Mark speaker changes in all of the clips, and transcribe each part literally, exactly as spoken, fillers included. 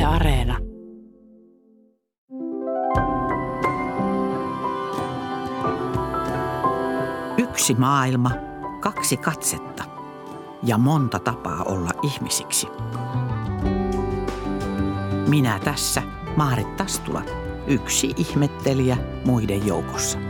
Speaker 1: Areena.
Speaker 2: Yksi maailma, kaksi katsetta ja monta tapaa olla ihmisiksi. Minä tässä, Maarit Tastula, yksi ihmettelijä muiden joukossa.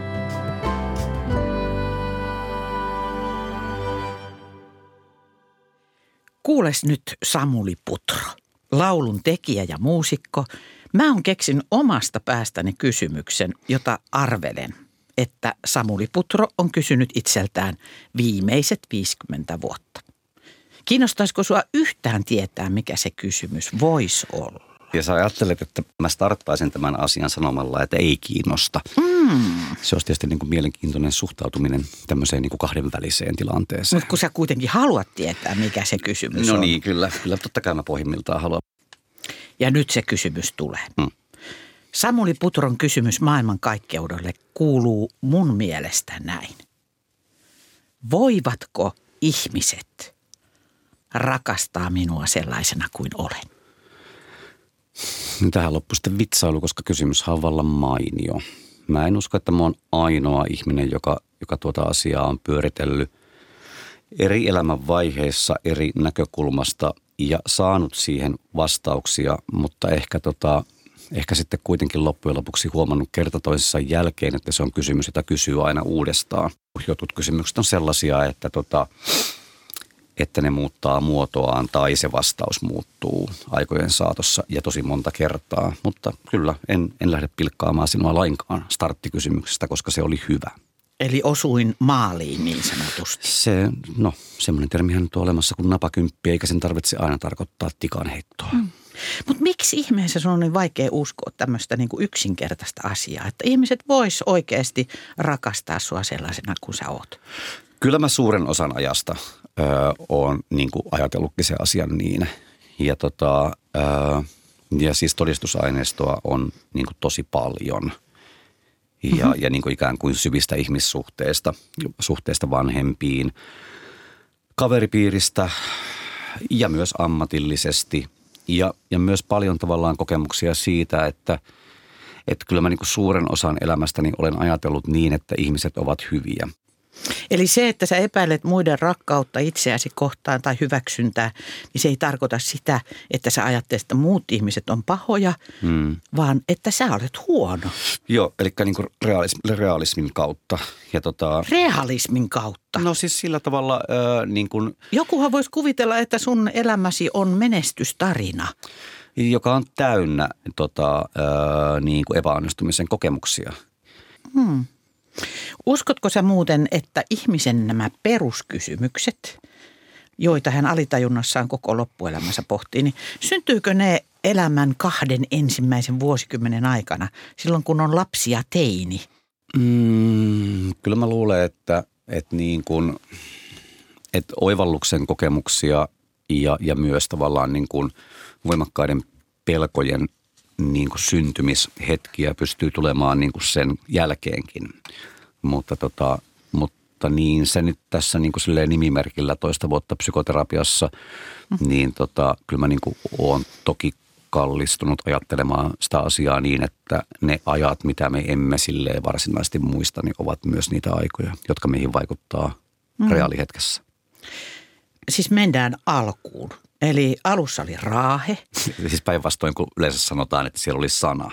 Speaker 2: Kuules nyt, Samuli Putro, laulun tekijä ja muusikko. Mä oon keksin omasta päästäni kysymyksen, jota arvelen, että Samuli Putro on kysynyt itseltään viimeiset viisikymmentä vuotta. Kiinnostaisiko sua yhtään tietää, mikä se kysymys voisi olla?
Speaker 3: Ja sä ajattelet, että mä starttaisin tämän asian sanomalla, että ei kiinnosta.
Speaker 2: Mm.
Speaker 3: Se olisi tietysti niin kuin mielenkiintoinen suhtautuminen tämmöiseen niin kuin kahdenväliseen tilanteeseen.
Speaker 2: Mutta kun sä kuitenkin haluat tietää, mikä se kysymys
Speaker 3: no
Speaker 2: on.
Speaker 3: No niin, kyllä. Kyllä totta kai mä pohjimmiltaan haluan.
Speaker 2: Ja nyt se kysymys tulee.
Speaker 3: Hmm.
Speaker 2: Samuli Putron kysymys maailmankaikkeudelle kuuluu mun mielestä näin. Voivatko ihmiset rakastaa minua sellaisena kuin olen?
Speaker 3: Tähän loppui sitten vitsailu, koska kysymyshän on vallan mainio. Mä en usko, että mä oon ainoa ihminen, joka, joka tuota asiaa on pyöritellyt eri elämänvaiheissa eri näkökulmasta ja saanut siihen vastauksia, mutta ehkä, tota, ehkä sitten kuitenkin loppujen lopuksi huomannut kerta toisessa jälkeen, että se on kysymys, jota kysyy aina uudestaan. Jotkut kysymykset on sellaisia, että tota, että ne muuttaa muotoaan tai se vastaus muuttuu aikojen saatossa ja tosi monta kertaa. Mutta kyllä, en, en lähde pilkkaamaan sinua lainkaan starttikysymyksestä, koska se oli hyvä.
Speaker 2: Eli osuin maaliin niin sanotusti.
Speaker 3: Se, no, semmoinen termihän nyt on olemassa kuin napakymppi, eikä sen tarvitse aina tarkoittaa tikanheittoa. Hmm.
Speaker 2: Mutta miksi ihmeessä sun on niin vaikea uskoa tämmöistä niin kuin yksinkertaista asiaa, että ihmiset vois oikeasti rakastaa sua sellaisena kuin sä oot?
Speaker 3: Kyllä mä suuren osan ajasta ö, oon niin kuin ajatellutkin se asian niin. Ja, tota, ö, ja siis todistusaineistoa on niin kuin tosi paljon. Ja, mm-hmm. ja niin kuin ikään kuin syvistä ihmissuhteista, suhteista vanhempiin, kaveripiiristä ja myös ammatillisesti. Ja, ja myös paljon tavallaan kokemuksia siitä, että, että kyllä mä niin kuin suuren osan elämästäni olen ajatellut niin, että ihmiset ovat hyviä.
Speaker 2: Eli se, että sä epäilet muiden rakkautta itseäsi kohtaan tai hyväksyntää, niin se ei tarkoita sitä, että sä ajattelet, että muut ihmiset on pahoja, hmm. vaan että sä olet huono.
Speaker 3: Joo, eli niin kuin realism, realismin kautta. Ja tota,
Speaker 2: realismin kautta?
Speaker 3: No siis sillä tavalla äh, niin kuin...
Speaker 2: Jokuhan voisi kuvitella, että sun elämäsi on menestystarina.
Speaker 3: Joka on täynnä tota, äh, niin kuin epäonnistumisen kokemuksia.
Speaker 2: Hmm. Uskotko sä muuten, että ihmisen nämä peruskysymykset, joita hän alitajunnassaan koko loppuelämänsä pohtii, niin syntyykö ne elämän kahden ensimmäisen vuosikymmenen aikana, silloin kun on lapsi ja teini?
Speaker 3: Mm, kyllä mä luulen, että, että, niin kuin, että oivalluksen kokemuksia ja, ja myös tavallaan niin kuin voimakkaiden pelkojen niin kuin syntymishetkiä pystyy tulemaan niin kuin sen jälkeenkin. Mutta, tota, mutta niin se nyt tässä niin kuin silleen nimimerkillä toista vuotta psykoterapiassa, mm. niin tota, kyllä mä niin kuin olen toki kallistunut ajattelemaan sitä asiaa niin, että ne ajat, mitä me emme silleen varsinaisesti muista, niin ovat myös niitä aikoja, jotka meihin vaikuttaa mm. reaalihetkessä.
Speaker 2: Siis mennään alkuun. Eli alussa oli raahe.
Speaker 3: Siis päinvastoin, kun yleensä sanotaan, että siellä oli sana.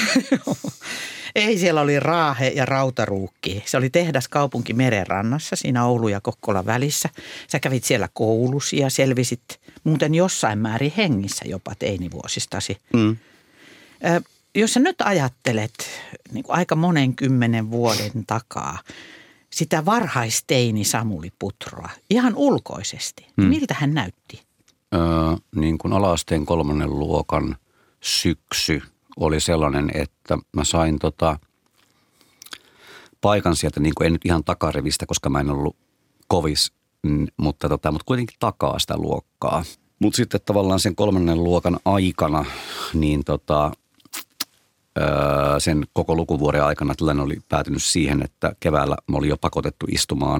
Speaker 2: Ei, siellä oli raahe ja rautaruukki. Se oli tehdas kaupunki merenrannassa, siinä Oulu ja Kokkola välissä. Sä kävit siellä koulusi ja selvisit muuten jossain määrin hengissä jopa teinivuosistasi. Mm. Ö, jos sä nyt ajattelet niin kuin aika monen kymmenen vuoden takaa sitä varhaisteini Samuli Putroa ihan ulkoisesti, mm. niin miltä hän näytti?
Speaker 3: Öö, niin kuin ala-asteen kolmannen luokan syksy oli sellainen, että mä sain tota paikan sieltä, niin kuin en nyt ihan takarivistä, koska mä en ollut kovis, mutta, tota, mutta kuitenkin takaa sitä luokkaa. Mutta sitten tavallaan sen kolmannen luokan aikana, niin tota, öö, sen koko lukuvuoden aikana tilanne oli päätynyt siihen, että keväällä mä olin jo pakotettu istumaan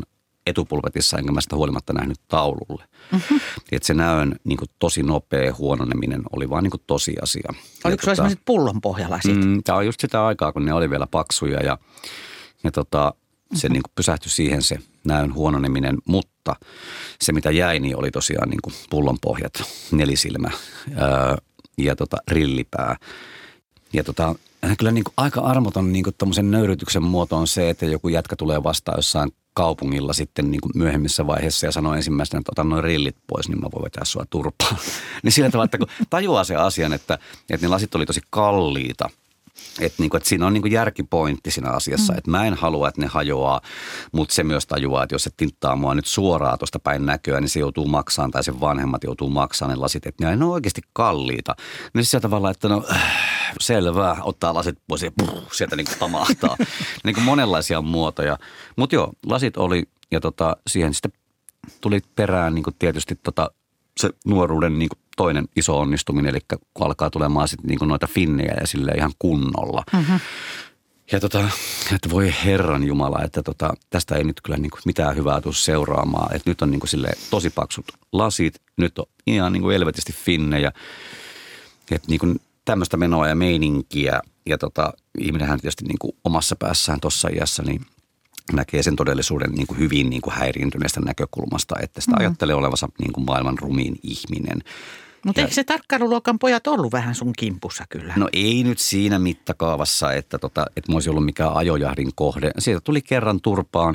Speaker 3: etupulpetissa, enkä mä sitä huolimatta nähnyt taululle. Mm-hmm. Että se näön niin kuin tosi nopea huononeminen oli vaan niin kuin tosiasia.
Speaker 2: Oliko sulla sellaiset pullonpohjalasit?
Speaker 3: Mm, tämä on just sitä aikaa, kun ne oli vielä paksuja ja, ja tota, se mm-hmm. niin kuin pysähtyi siihen se näön huononeminen, mutta se mitä jäi, niin oli tosiaan niin kuin pullonpohjat, nelisilmä ää, ja tota, rillipää. Ja tota, kyllä niin kuin aika armoton niin kuin tommosen nöyrytyksen muoto on se, että joku jätkä tulee vastaan jossain kaupungilla sitten niin kuin myöhemmissä vaiheissa ja sanoo ensimmäisenä, että otan noin rillit pois, niin mä voin vetää sua turpaan. Niin sillä tavalla, että kun tajuaa sen asian, että, että ne lasit oli tosi kalliita. Että, niin kuin, että siinä on niin kuin järkipointti siinä asiassa, mm. että mä en halua, että ne hajoaa, mutta se myös tajuaa, että jos se tinttaa mua nyt suoraan tuosta päin näköä, niin se joutuu maksamaan tai sen vanhemmat joutuu maksamaan ne lasit, että ne on oikeasti kalliita. Niin sillä tavalla, että no äh, selvä, ottaa lasit pois ja puh, sieltä niin kuin tamahtaa. Niin kuin monenlaisia muotoja. Mutta joo, lasit oli ja tota, siihen sitten tuli perään niin kuin tietysti tota, se nuoruuden niin kuin toinen iso onnistuminen, eli kun alkaa tulemaan sitten niin kuin noita finnejä ja sille ihan kunnolla. Mm-hmm. Ja tota, että voi herran jumala, että tota, tästä ei nyt kyllä niin kuin mitään hyvää tule seuraamaan. Että nyt on niin kuin sille tosi paksut lasit, nyt on ihan niin kuin elvetisti finnejä. Että niin kuin tämmöistä menoa ja meininkiä. Ja tota, ihminenhän tietysti niin kuin omassa päässään tuossa iässä, niin näkee sen todellisuuden niin kuin hyvin niin kuin häiriintyneestä näkökulmasta, että sitä mm-hmm. ajattelee olevansa niin kuin maailman rumiin ihminen.
Speaker 2: Mutta eikö se tarkkailuluokan pojat ollut vähän sun kimpussa kyllä?
Speaker 3: No ei nyt siinä mittakaavassa, että, tota, että mä olisin ollut mikään ajojahdin kohde. Siitä tuli kerran turpaan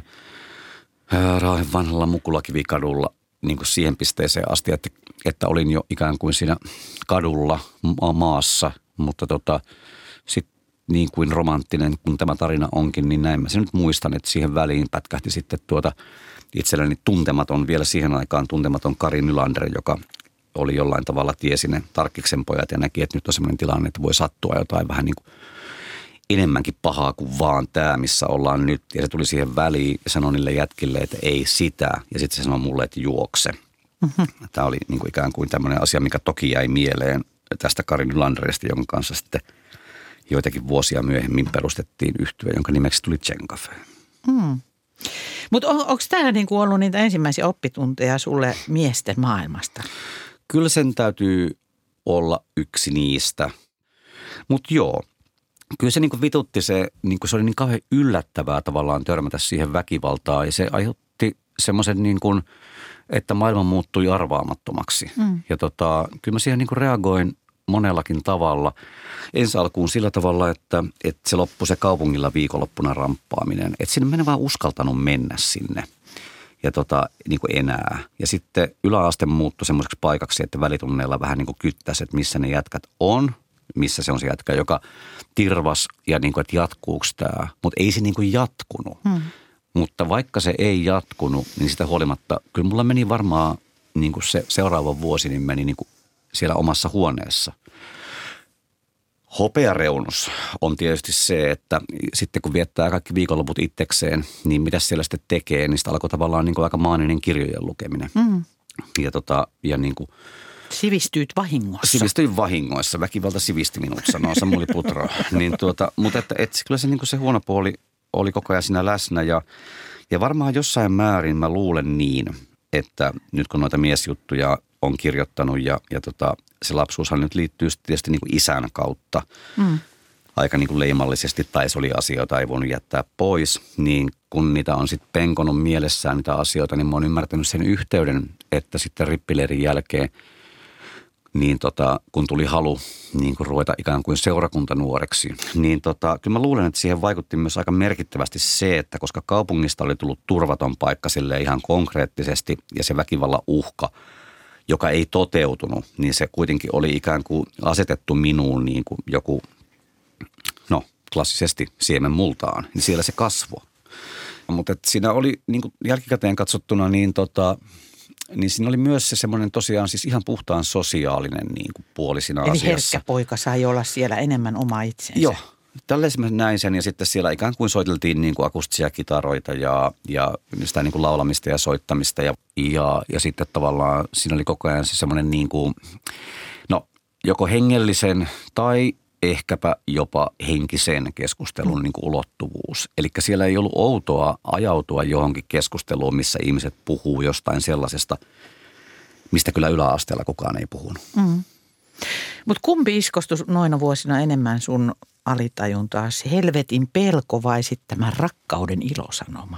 Speaker 3: Raahen vanhalla Mukulakivikadulla niin kuin siihen pisteeseen asti, että, että olin jo ikään kuin siinä kadulla ma- maassa, mutta tota, sitten niin kuin romanttinen kun tämä tarina onkin, niin näin mä sen nyt muistan, että siihen väliin pätkähti sitten tuota itselleni tuntematon, vielä siihen aikaan tuntematon Kari Nylander, joka oli jollain tavalla tiesi ne Tarkkiksen pojat ja näki, että nyt on sellainen tilanne, että voi sattua jotain vähän niin kuin enemmänkin pahaa kuin vaan tämä, missä ollaan nyt. Ja se tuli siihen väliin ja sanoi niille jätkille, että ei sitä. Ja sitten se sanoi mulle, että juokse. Mm-hmm. Tämä oli niin kuin ikään kuin tämmöinen asia, mikä toki jäi mieleen tästä Kari Nylanderista, jonka kanssa sitten joitakin vuosia myöhemmin perustettiin yhtye, jonka nimeksi tuli Tsenkafe.
Speaker 2: Mm. Mutta on, onko tämä niinku ollut niitä ensimmäisiä oppitunteja sulle miesten maailmasta?
Speaker 3: Kyllä sen täytyy olla yksi niistä. Mutta joo, kyllä se niinku vitutti se, niinku se oli niin kauhean yllättävää tavallaan törmätä siihen väkivaltaan. Ja se aiheutti semmoisen niin kuin, että maailma muuttui arvaamattomaksi. Mm. Ja tota, kyllä mä siihen niinku reagoin monellakin tavalla. Ensi alkuun sillä tavalla, että, että se loppui se kaupungilla viikonloppuna ramppaaminen. Että sinne mä en vaan uskaltanut mennä sinne ja tota, niin kuin enää. Ja sitten yläaste muuttui semmoiseksi paikaksi, että välitunneilla vähän niin kuin kyttäisi, että missä ne jätkät on, missä se on se jätkä, joka tirvas ja niin kuin, että jatkuuko tämä. Mutta ei se niin kuin jatkunut. Hmm. Mutta vaikka se ei jatkunut, niin sitä huolimatta, kyllä mulla meni varmaan niin kuin se seuraava vuosi, niin meni niin kuin siellä omassa huoneessa. Hopeareunus on tietysti se, että sitten kun viettää kaikki viikonloput itsekseen, niin mitä siellä sitten tekee, niin sitä alkoi tavallaan niin kuin aika maaninen kirjojen lukeminen. Mm. Ja, tota, ja niin kuin
Speaker 2: sivistyit vahingossa.
Speaker 3: Sivistyin vahingoissa. Väkivalta sivisti minut, sanoo Samuli Putro. niin tuota, mutta että, että kyllä se, niin kuin se huono puoli oli koko ajan siinä läsnä ja, ja varmaan jossain määrin mä luulen niin, että nyt kun noita miesjuttuja on kirjoittanut ja, ja tota, se lapsuushan nyt liittyy tietysti niin kuin isän kautta mm. aika niin kuin leimallisesti, tai se oli asioita, ei voinut jättää pois, niin kun niitä on sitten penkonut mielessään niitä asioita, niin mä oon ymmärtänyt sen yhteyden, että sitten rippileirin jälkeen, niin tota, kun tuli halu niin kuin ruveta ikään kuin seurakuntanuoreksi, niin tota, kyllä mä luulen, että siihen vaikutti myös aika merkittävästi se, että koska kaupungista oli tullut turvaton paikka sille ihan konkreettisesti ja se väkivallan uhka, joka ei toteutunut, niin se kuitenkin oli ikään kuin asetettu minuun niin kuin joku, no klassisesti siemen multaan, niin siellä se kasvoi. Mutta siinä oli niin kuin jälkikäteen katsottuna, niin, tota, niin siinä oli myös se semmoinen tosiaan siis ihan puhtaan sosiaalinen niin kuin puoli siinä
Speaker 2: Eli
Speaker 3: asiassa.
Speaker 2: Eli herkkä poika sai olla siellä enemmän oma itsensä.
Speaker 3: Joo. Tälleen mä näin sen ja sitten siellä ikään kuin soiteltiin niin kuin akustisia kitaroita ja, ja sitä niin kuin laulamista ja soittamista ja, ja, ja sitten tavallaan siinä oli koko ajan se semmoinen niin kuin, no joko hengellisen tai ehkäpä jopa henkisen keskustelun mm. niin kuin ulottuvuus. Eli siellä ei ollut outoa ajautua johonkin keskusteluun, missä ihmiset puhuu jostain sellaisesta, mistä kyllä yläasteella kukaan ei puhunut. Mm.
Speaker 2: Mutta kumpi iskostui noina vuosina enemmän sun alitajuntaasi? Helvetin pelko vai sitten tämä rakkauden ilosanoma?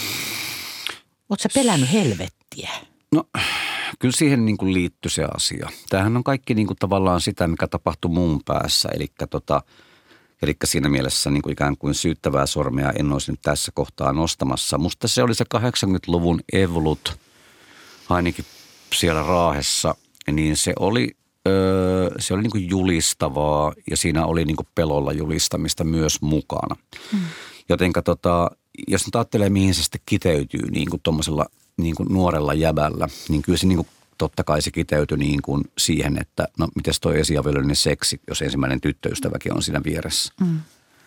Speaker 2: Oletko sä pelännyt helvettiä?
Speaker 3: No kyllä siihen niin kuin liittyi se asia. Tämähän on kaikki niin kuin tavallaan sitä, mikä tapahtui muun päässä. Eli, tota, eli siinä mielessä niin kuin ikään kuin syyttävää sormea en olisi nyt tässä kohtaa nostamassa. Musta se oli se kahdeksankymmentäluvun evolut, ainakin siellä Raahessa, niin se oli, öö, se oli niin kuin julistavaa ja siinä oli niin kuin pelolla julistamista myös mukana. Hmm. Jotenka tota, jos nyt ajattelee, mihin se sitten kiteytyy niin kuin tuommoisella niin kuin nuorella jäbällä, niin kyllä se niin kuin, totta kai se kiteytyi niin kuin siihen, että no mites toi esiavioliitollinen seksi, jos ensimmäinen tyttöystäväkin on siinä vieressä. Mm.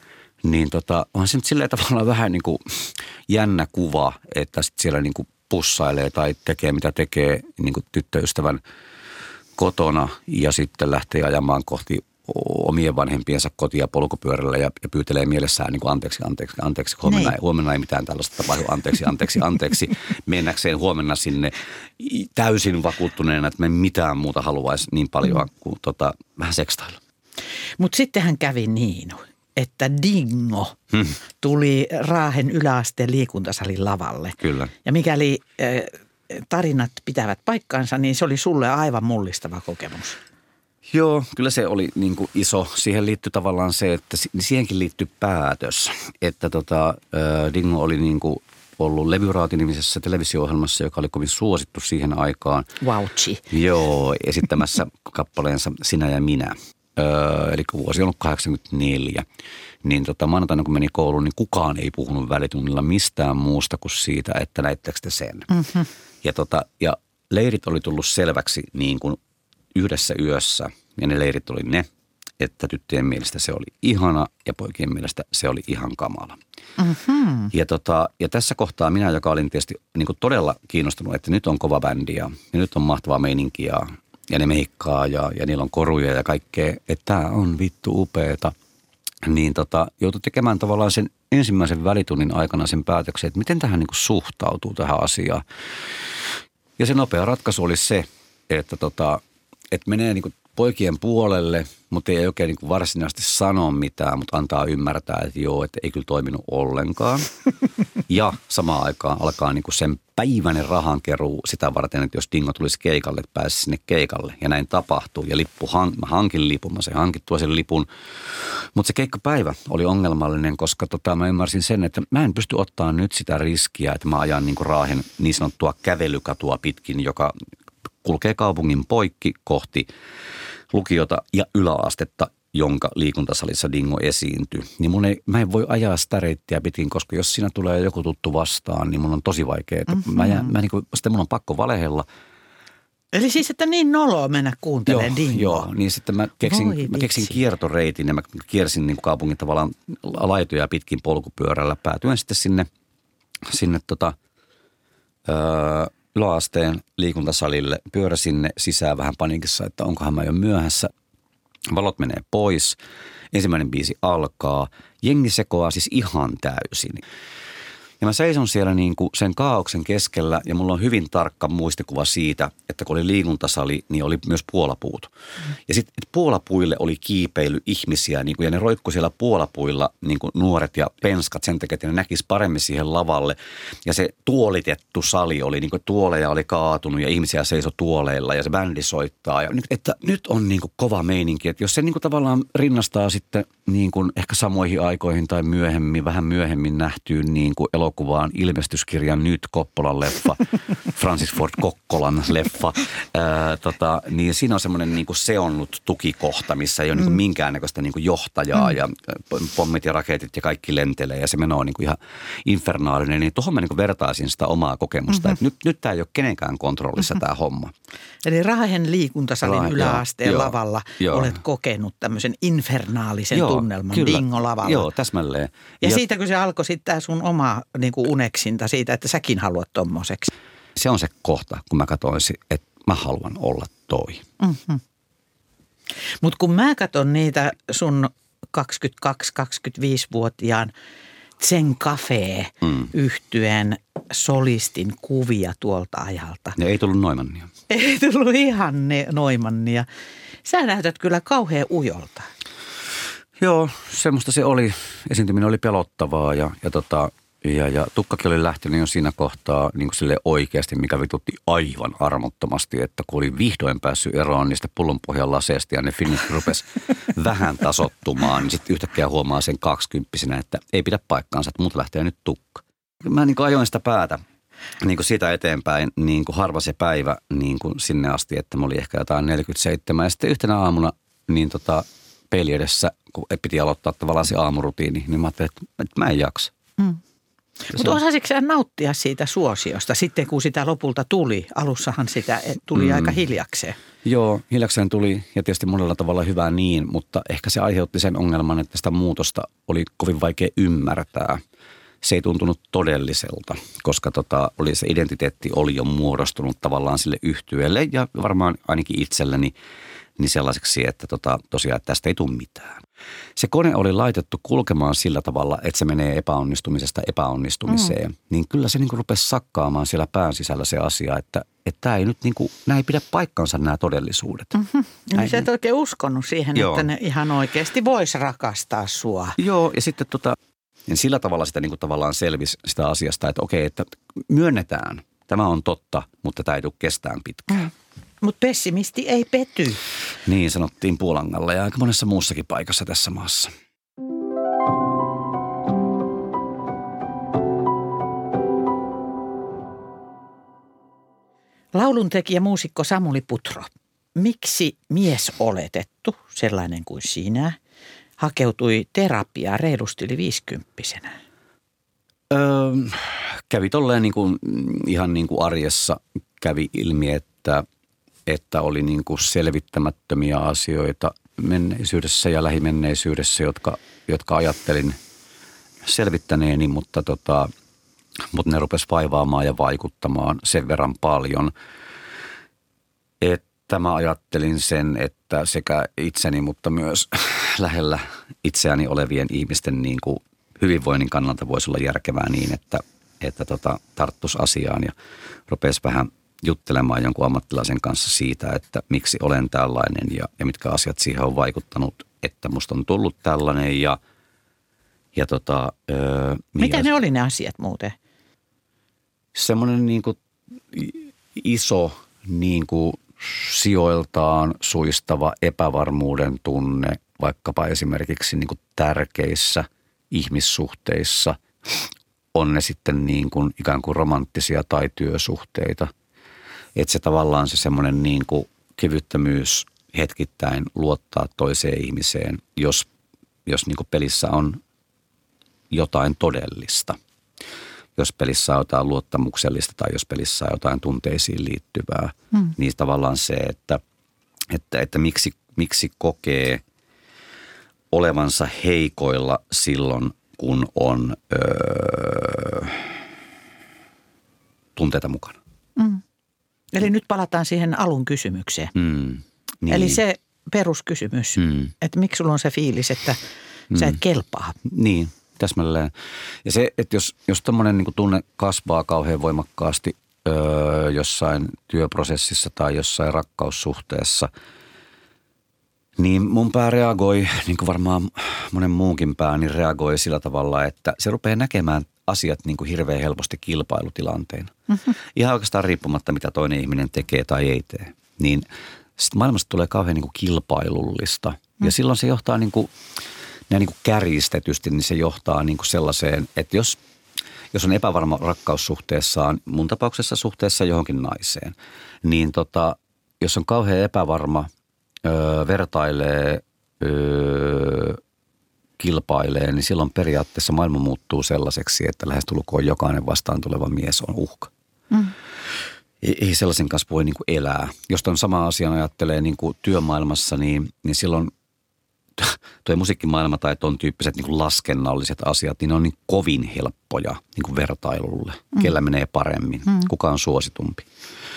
Speaker 3: Niin tota, on se nyt silleen tavallaan vähän niin kuin jännä kuva, että sit siellä niin kuin pussailee tai tekee mitä tekee niin kuin tyttöystävän kotona ja sitten lähtee ajamaan kohti omien vanhempiensa kotia polkupyörällä ja, ja pyytelee mielessään niin kuin anteeksi, anteeksi, anteeksi. Huomenna, huomenna ei mitään tällaista tapahdu. Anteeksi, anteeksi, anteeksi. Mennäkseen huomenna sinne täysin vakuuttuneena, että me ei mitään muuta haluaisi niin paljon kuin tota, vähän sekstailla.
Speaker 2: Mutta sittenhän kävi niin, että Dingo hmm. tuli Raahen yläasteen liikuntasalin lavalle.
Speaker 3: Kyllä.
Speaker 2: Ja mikäli äh, tarinat pitävät paikkaansa, niin se oli sulle aivan mullistava kokemus.
Speaker 3: Joo, kyllä se oli niin kuin iso. Siihen liittyi tavallaan se, että siihenkin liittyi päätös, että tota, Dingo oli niin kuin ollut Levyraati-nimisessä televisio-ohjelmassa, joka oli kovin suosittu siihen aikaan.
Speaker 2: Wauchi.
Speaker 3: Joo, esittämässä kappaleensa Sinä ja minä. Öö, eli vuosi on ollut kahdeksankymmentäneljä. Niin tota, maanantaina kun meni kouluun, niin kukaan ei puhunut välitunnilla mistään muusta kuin siitä, että näittekö te sen. Mm-hmm. Ja, tota, ja leirit oli tullut selväksi niin kuin yhdessä yössä, ja ne leirit oli ne, että tyttöjen mielestä se oli ihana ja poikien mielestä se oli ihan kamala. Mm-hmm. Ja, tota, ja tässä kohtaa minä, joka olin tietysti niin kuin todella kiinnostunut, että nyt on kova bändi ja, ja nyt on mahtavaa meininkiä ja ne meikkaa ja, ja niillä on koruja ja kaikkea, että tämä on vittu upeeta. Niin tota, joutui tekemään tavallaan sen ensimmäisen välitunnin aikana sen päätöksen, että miten tähän niin kuin suhtautuu tähän asiaan. Ja se nopea ratkaisu oli se, että tota, että menee niin kuin poikien puolelle, mutta ei oikein niin kuin varsinaisesti sano mitään, mutta antaa ymmärtää, että joo, että ei kyllä toiminut ollenkaan. Ja samaan aikaan alkaa niin kuin sen päiväinen rahankeruu sitä varten, että jos Dingo tulisi keikalle, että pääsisi sinne keikalle. Ja näin tapahtuu. Ja lippu, mä hankin lipun, mä se hankittua sen lipun. Mutta se keikkapäivä oli ongelmallinen, koska tota, mä ymmärsin sen, että mä en pysty ottaa nyt sitä riskiä, että mä ajan niin kuin Raahen niin sanottua kävelykatua pitkin, joka kulkee kaupungin poikki kohti lukiota ja yläastetta, jonka liikuntasalissa Dingo esiintyy. Niin mun ei, mä en voi ajaa sitä reittiä pitkin, koska jos siinä tulee joku tuttu vastaan, niin mun on tosi vaikea. Mm-hmm. Mä jään, mä niin kuin, sitten mun on pakko valehella.
Speaker 2: Eli siis, että niin noloa mennä kuuntelemaan Dingoa.
Speaker 3: Joo, niin sitten mä keksin, mä keksin kiertoreitin ja mä kiersin niin kuin kaupungin tavallaan laitoja pitkin polkupyörällä. Päätyen sitten sinne, sinne tota, öö, yläasteen liikuntasalille, pyöräsin sinne sisään vähän paniikissa, että onkohan mä jo myöhässä. Valot menee pois, ensimmäinen biisi alkaa, jengi sekoaa siis ihan täysin. Ja mä seison siellä niin kuin sen kaaoksen keskellä ja mulla on hyvin tarkka muistikuva siitä, että kun oli liikuntasali, niin oli myös puolapuut. Mm. Ja sitten puolapuille oli kiipeily ihmisiä niin kuin, ja ne roikkui siellä puolapuilla niin kuin nuoret ja penskat sen takia, että ne näkisi paremmin siihen lavalle. Ja se tuolitettu sali oli, niin kuin tuoleja oli kaatunut ja ihmisiä seisoi tuoleilla ja se bändi soittaa. Ja, että nyt on niin kuin kova meininki, että jos se niin kuin tavallaan rinnastaa sitten niin kuin ehkä samoihin aikoihin tai myöhemmin, vähän myöhemmin nähtyyn niin kuin elokuvaan ilmestyskirjan Nyt Koppolan leffa, Francis Ford Kokkolan leffa, ää, tota, niin siinä on semmoinen niin kuin seonnut tukikohta, missä ei ole mm. niin kuin minkäännäköistä niin kuin johtajaa mm. ja pommit ja raketit ja kaikki lentelee ja se meno on niin kuin ihan infernaalinen. Niin tuohon mä niin kuin vertaisin sitä omaa kokemusta, mm-hmm. että nyt, nyt tämä ei ole kenenkään kontrollissa mm-hmm. tämä homma.
Speaker 2: Eli Raahen liikuntasalin Raahe, yläasteen joo, lavalla joo. olet kokenut tämmöisen infernaalisen joo, tunnelman Dingo-lavalla.
Speaker 3: Joo, täsmälleen.
Speaker 2: Ja, ja siitäkö se alkoi sitten tämä sun oma niin kuin uneksinta siitä, että säkin haluat tommoseksi?
Speaker 3: Se on se kohta, kun mä katsoin, että mä haluan olla toi. Mm-hmm.
Speaker 2: Mutta kun mä katson niitä sun kaksikymmentäkaksi-kaksikymmentäviisivuotiaan Zen Cafe
Speaker 3: Mm.
Speaker 2: -yhtyeen solistin kuvia tuolta ajalta.
Speaker 3: Ja ei tullut Noimannia.
Speaker 2: Ei tullut ihan ne Noimannia. Sä näytät kyllä kauhean ujolta.
Speaker 3: Joo, semmoista se oli. Esiintyminen oli pelottavaa ja, ja, tota, ja, ja tukkakin oli lähtenyt jo siinä kohtaa niin kuin sille oikeasti, mikä vitutti aivan armottomasti, että kun oli vihdoin päässyt eroon niistä pullonpohjan laseista ja ne finnit rupesi vähän tasottumaan, niin sitten yhtäkkiä huomaa sen kaksikymppisenä, että ei pidä paikkaansa, että mut lähtee nyt tukka. Mä niin kuin ajoin sitä päätä niin kuin sitä eteenpäin, niin kuin harva se päivä niin kuin sinne asti, että mä oli ehkä jotain neljäkymmentäseitsemän ja sitten yhtenä aamuna niin tota peili edessä, kun piti aloittaa tavallaan se aamurutiini, niin mä ajattelin, että, että mä en jaksa.
Speaker 2: Mm. Mutta osasitko sä nauttia siitä suosiosta sitten, kun sitä lopulta tuli? Alussahan sitä tuli mm. aika hiljakseen.
Speaker 3: Joo, hiljakseen tuli ja tietysti monella tavalla hyvä niin, mutta ehkä se aiheutti sen ongelman, että sitä muutosta oli kovin vaikea ymmärtää. Se ei tuntunut todelliselta, koska tota, oli se identiteetti oli jo muodostunut tavallaan sille yhtyeelle ja varmaan ainakin itselleni niin sellaiseksi, että tota, tosiaan että tästä ei tule mitään. Se kone oli laitettu kulkemaan sillä tavalla, että se menee epäonnistumisesta epäonnistumiseen. Mm. Niin kyllä se niin kuin rupesi sakkaamaan siellä pään sisällä se asia, että tämä ei nyt niin kuin, nämä ei pidä paikkansa nämä todellisuudet.
Speaker 2: Mm-hmm. Niin sä et oikein uskonut siihen,
Speaker 3: Joo.
Speaker 2: että ne ihan oikeasti vois rakastaa sua.
Speaker 3: Joo, ja sitten tota, ja sillä tavalla sitä niin kuin tavallaan selvisi sitä asiasta, että okei, että myönnetään, tämä on totta, mutta tämä ei tule kestään pitkään. Mm.
Speaker 2: Mutta pessimisti ei pety.
Speaker 3: Niin sanottiin Puolangalla ja aika monessa muussakin paikassa tässä maassa.
Speaker 2: Lauluntekijä muusikko Samuli Putro. Miksi mies oletettu, sellainen kuin sinä, hakeutui terapiaan reilusti yli viisikymppisenä?
Speaker 3: Öö, kävi tolleen niin kuin, ihan niin kuin arjessa kävi ilmi, että että oli niin kuin selvittämättömiä asioita menneisyydessä ja lähimenneisyydessä, jotka, jotka ajattelin selvittäneeni, mutta, tota, mutta ne rupesi vaivaamaan ja vaikuttamaan sen verran paljon, että mä ajattelin sen, että sekä itseni, mutta myös lähellä itseäni olevien ihmisten niin kuin hyvinvoinnin kannalta voisi olla järkevää niin, että, että tota, tarttuisi asiaan ja rupesi vähän juttelemaan jonkun ammattilaisen kanssa siitä, että miksi olen tällainen ja, ja mitkä asiat siihen on vaikuttanut, että musta on tullut tällainen. Ja, ja tota, öö,
Speaker 2: Mitä
Speaker 3: ja
Speaker 2: ne oli ne asiat muuten?
Speaker 3: Semmoinen niin kuin iso niin kuin sijoiltaan suistava epävarmuuden tunne, vaikkapa esimerkiksi niin kuin tärkeissä ihmissuhteissa, on ne sitten niin kuin ikään kuin romanttisia tai työsuhteita. Että se tavallaan se semmoinen niin kuin kyvyttömyys hetkittäin luottaa toiseen ihmiseen, jos, jos niin kuin pelissä on jotain todellista. Jos pelissä on jotain luottamuksellista tai jos pelissä on jotain tunteisiin liittyvää, hmm. niin tavallaan se, että, että, että miksi, miksi kokee olevansa heikoilla silloin, kun on öö, tunteita mukana.
Speaker 2: Hmm. Eli nyt palataan siihen alun kysymykseen.
Speaker 3: Mm, niin.
Speaker 2: Eli se peruskysymys, mm. että miksi sulla on se fiilis, että mm. sä et kelpaa.
Speaker 3: Niin, täsmälleen. Ja se, että jos, jos tommoinen niin kuin tunne kasvaa kauhean voimakkaasti öö, jossain työprosessissa tai jossain rakkaussuhteessa, niin mun pää reagoi, niin kuin varmaan monen muunkin pää, niin reagoi sillä tavalla, että se rupeaa näkemään asiat niin kuin hirveän helposti kilpailutilanteena. Mm-hmm. Ihan oikeastaan riippumatta, mitä toinen ihminen tekee tai ei tee. Niin sitten maailmasta tulee kauhean niin kuin kilpailullista. Mm. Ja silloin se johtaa niin kuin, näin niin kuin kärjistetysti, niin se johtaa niin kuin sellaiseen, että jos, jos on epävarma rakkaussuhteessaan, mun tapauksessa suhteessa johonkin naiseen, niin tota, jos on kauhean epävarma, öö, vertailee, öö, kilpailee, niin silloin periaatteessa maailma muuttuu sellaiseksi, että lähestulkoon jokainen vastaan tuleva mies on uhka. Mm. Ei, ei sellaisen kanssa voi niin kuin elää. Jos tuon sama asian ajattelee niin kuin työmaailmassa, niin, niin silloin tuo musiikkimaailma tai tuon tyyppiset niin kuin laskennalliset asiat, niin ne on niin kovin helppoja niin kuin vertailulle. Mm. Kellä menee paremmin, mm. kuka on suositumpi.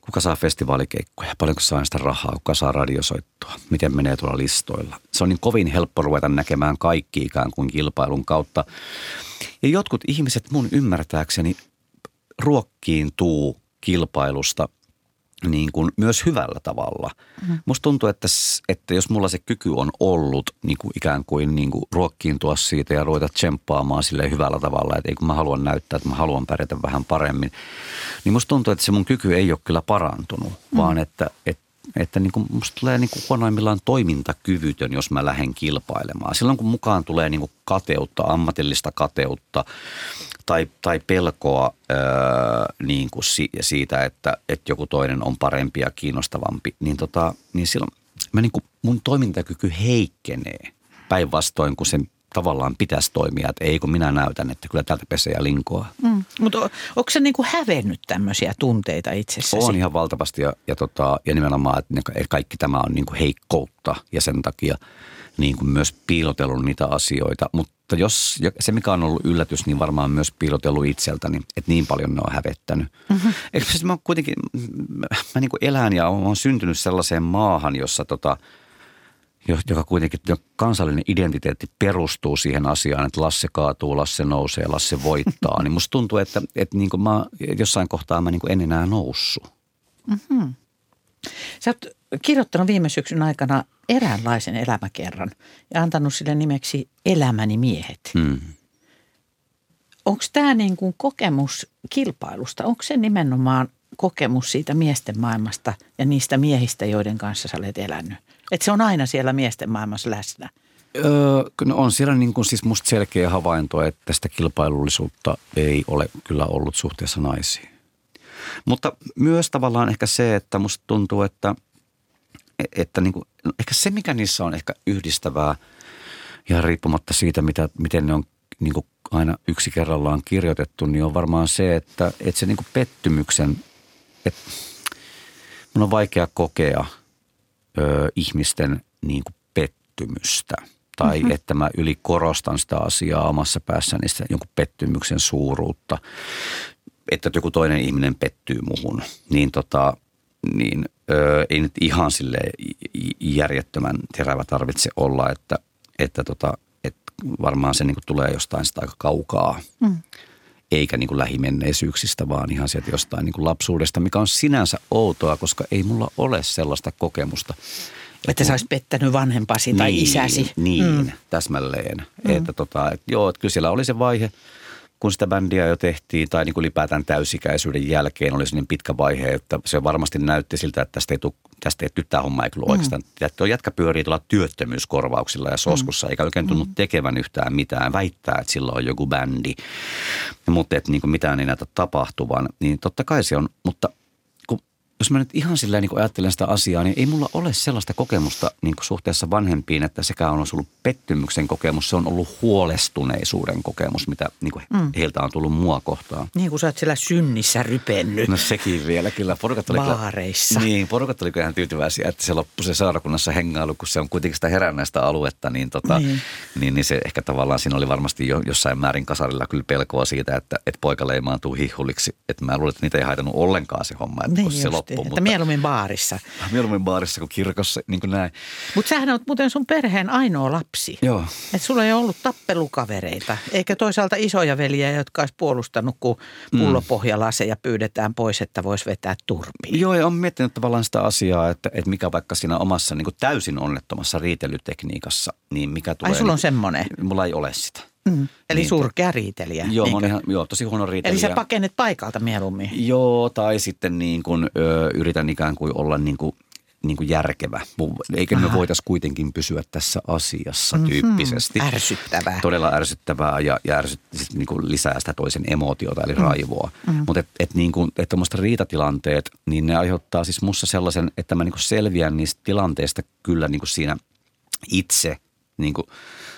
Speaker 3: kuka saa festivaalikeikkoja, paljonko saa sitä rahaa, kuka saa radiosoittoa, miten menee tuolla listoilla. Se on niin kovin helppo ruveta näkemään kaikki ikään kuin kilpailun kautta. Ja jotkut ihmiset mun ymmärtääkseni ruokkiintuu kilpailusta niin kuin myös hyvällä tavalla. Mm. Musta tuntuu, että, että jos mulla se kyky on ollut niin kuin ikään kuin, niin kuin ruokkiintua siitä ja ruveta tsemppaamaan silleen hyvällä tavalla, että ei kun mä haluan näyttää, että mä haluan pärjätä vähän paremmin, niin musta tuntuu, että se mun kyky ei ole kyllä parantunut, mm. vaan että, että, että niin kuin musta tulee niin kuin huonoimmillaan toimintakyvytön, jos mä lähden kilpailemaan. Silloin kun mukaan tulee niin kuin kateutta, ammatillista kateutta, Tai, tai pelkoa öö, niin kuin si, siitä, että, että joku toinen on parempi ja kiinnostavampi, niin, tota, niin silloin mä niin kuin, mun toimintakyky heikkenee päinvastoin, kun se tavallaan pitäisi toimia, että ei kun minä näytän, että kyllä täältä pesee ja linkoa.
Speaker 2: Mm, mutta on, onko se niin kuin hävennyt tämmöisiä tunteita itsessäsi?
Speaker 3: On ihan valtavasti ja, ja, tota, ja nimenomaan, että kaikki tämä on niin kuin heikkoutta ja sen takia niin kuin myös piilotellut niitä asioita, mutta jos se mikä on ollut yllätys, niin varmaan myös piilotellut itseltäni, että niin paljon ne on hävettänyt. Mm-hmm. Eikö siis mä kuitenkin, mä niin kuin elän ja olen syntynyt sellaiseen maahan, jossa tota, joka kuitenkin kansallinen identiteetti perustuu siihen asiaan, että Lasse kaatuu, Lasse nousee, Lasse voittaa. Niin musta tuntuu, että, että niin kuin mä, jossain kohtaa mä niin kuin en enää noussut.
Speaker 2: Mm-hmm. Sä oot kirjoittanut viime syksyn aikana eräänlaisen elämäkerran ja antanut sille nimeksi Elämäni miehet. Hmm. Onko tämä niin kuin kokemus kilpailusta? Onko se nimenomaan kokemus siitä miesten maailmasta ja niistä miehistä, joiden kanssa sä olet elänyt? Että se on aina siellä miesten maailmassa läsnä?
Speaker 3: Öö, no on siellä niin kuin siis musta selkeä havainto, että tästä kilpailullisuutta ei ole kyllä ollut suhteessa naisiin. Mutta myös tavallaan ehkä se, että musta tuntuu, että, että niin kuin, ehkä se, mikä niissä on ehkä yhdistävää ja riippumatta siitä, mitä, miten ne on niin kuin aina yksi kerrallaan kirjoitettu, niin on varmaan se, että, että se niin kuin pettymyksen, että mun on vaikea kokea ö, ihmisten niin kuin pettymystä. Tai mm-hmm. että mä yli korostan sitä asiaa omassa päässäni, sitä jonkun pettymyksen suuruutta. Että joku toinen ihminen pettyy muhun, niin, tota, niin ö, ei nyt ihan sille järjettömän terävä tarvitse olla, että, että, tota, että varmaan se niin kuin tulee jostain sitä aika kaukaa, mm. eikä niin kuin lähimenneisyyksistä, vaan ihan sieltä jostain niin kuin lapsuudesta, mikä on sinänsä outoa, koska ei mulla ole sellaista kokemusta.
Speaker 2: Että, että sä olisi pettänyt vanhempasi niin, tai isäsi.
Speaker 3: Niin, mm. täsmälleen. Mm. Että, tota, että joo, että kyllä siellä oli se vaihe, kun sitä bändiä jo tehtiin tai niin kuin ylipäätään täysikäisyyden jälkeen oli sellainen pitkä vaihe, että se varmasti näytti siltä, että tästä ei, tule, tästä ei tule tämä homma, eikö oikeastaan. Mm. Tuo jätkä pyörii tuolla työttömyyskorvauksilla ja soskussa, mm. eikä oikein tunnu tekevän yhtään mitään. Väittää, että sillä on joku bändi, mutta että niin kuin mitään ei näytä tapahtuvan. Niin totta kai se on, mutta jos mä nyt ihan silleen niin kuin ajattelen sitä asiaa, niin ei mulla ole sellaista kokemusta niin kuin suhteessa vanhempiin, että sekä on ollut pettymyksen kokemus, se on ollut huolestuneisuuden kokemus, mitä niin kuin mm. heiltä on tullut mua kohtaan.
Speaker 2: Niin kuin sä oot siellä synnissä rypennyt.
Speaker 3: No sekin vielä, kyllä. Porukat oli
Speaker 2: baareissa.
Speaker 3: Kyllä, niin, porukat oli kyllä ihan tyytyväisiä, että se loppui se seurakunnassa hengailu, kun se on kuitenkin sitä herännäistä aluetta, niin, tota, niin. Niin, niin se ehkä tavallaan siinä oli varmasti jo jossain määrin kasarilla kyllä pelkoa siitä, että, että poika leimaantuu hihuliksi. Että mä luulen, että niitä ei haitannut ollenkaan se homma, että niin se loppui.
Speaker 2: Että
Speaker 3: mutta,
Speaker 2: mieluummin baarissa.
Speaker 3: Mieluummin baarissa kuin kirkossa, niin kuin näin.
Speaker 2: Mutta sähän oot muuten sun perheen ainoa lapsi.
Speaker 3: Joo.
Speaker 2: Että sulla ei ollut tappelukavereita, eikä toisaalta isoja veljiä, jotka olisi puolustanut, kun pullopohjalaseja pyydetään pois, että voisi vetää turpiin.
Speaker 3: Joo, ja olen miettinyt tavallaan sitä asiaa, että, että mikä vaikka siinä omassa niin kuin täysin onnettomassa riitelytekniikassa, niin mikä tulee.
Speaker 2: Ai sulla on
Speaker 3: niin,
Speaker 2: semmoinen?
Speaker 3: Mulla ei ole sitä.
Speaker 2: Mm. Eli niin, surkea riitelijä.
Speaker 3: Joo, mä ihan, joo, tosi huono riitelijä.
Speaker 2: Eli sä pakennet paikalta mieluummin.
Speaker 3: Joo, tai sitten niin kuin, ö, yritän ikään kuin olla niin kuin, niin kuin järkevä. Eikä Aha. me voitaisiin kuitenkin pysyä tässä asiassa mm-hmm. tyyppisesti.
Speaker 2: Ärsyttävää.
Speaker 3: Todella ärsyttävää ja, ja ärsyt, sit niin kuin lisää sitä toisen emotiota eli mm. raivoa. Mm. Mutta et, et niin kuin, et tuommoista riitatilanteet, niin ne aiheuttaa siis musta sellaisen, että mä niin kuin selviän niistä tilanteista kyllä niin kuin siinä itse niin kuin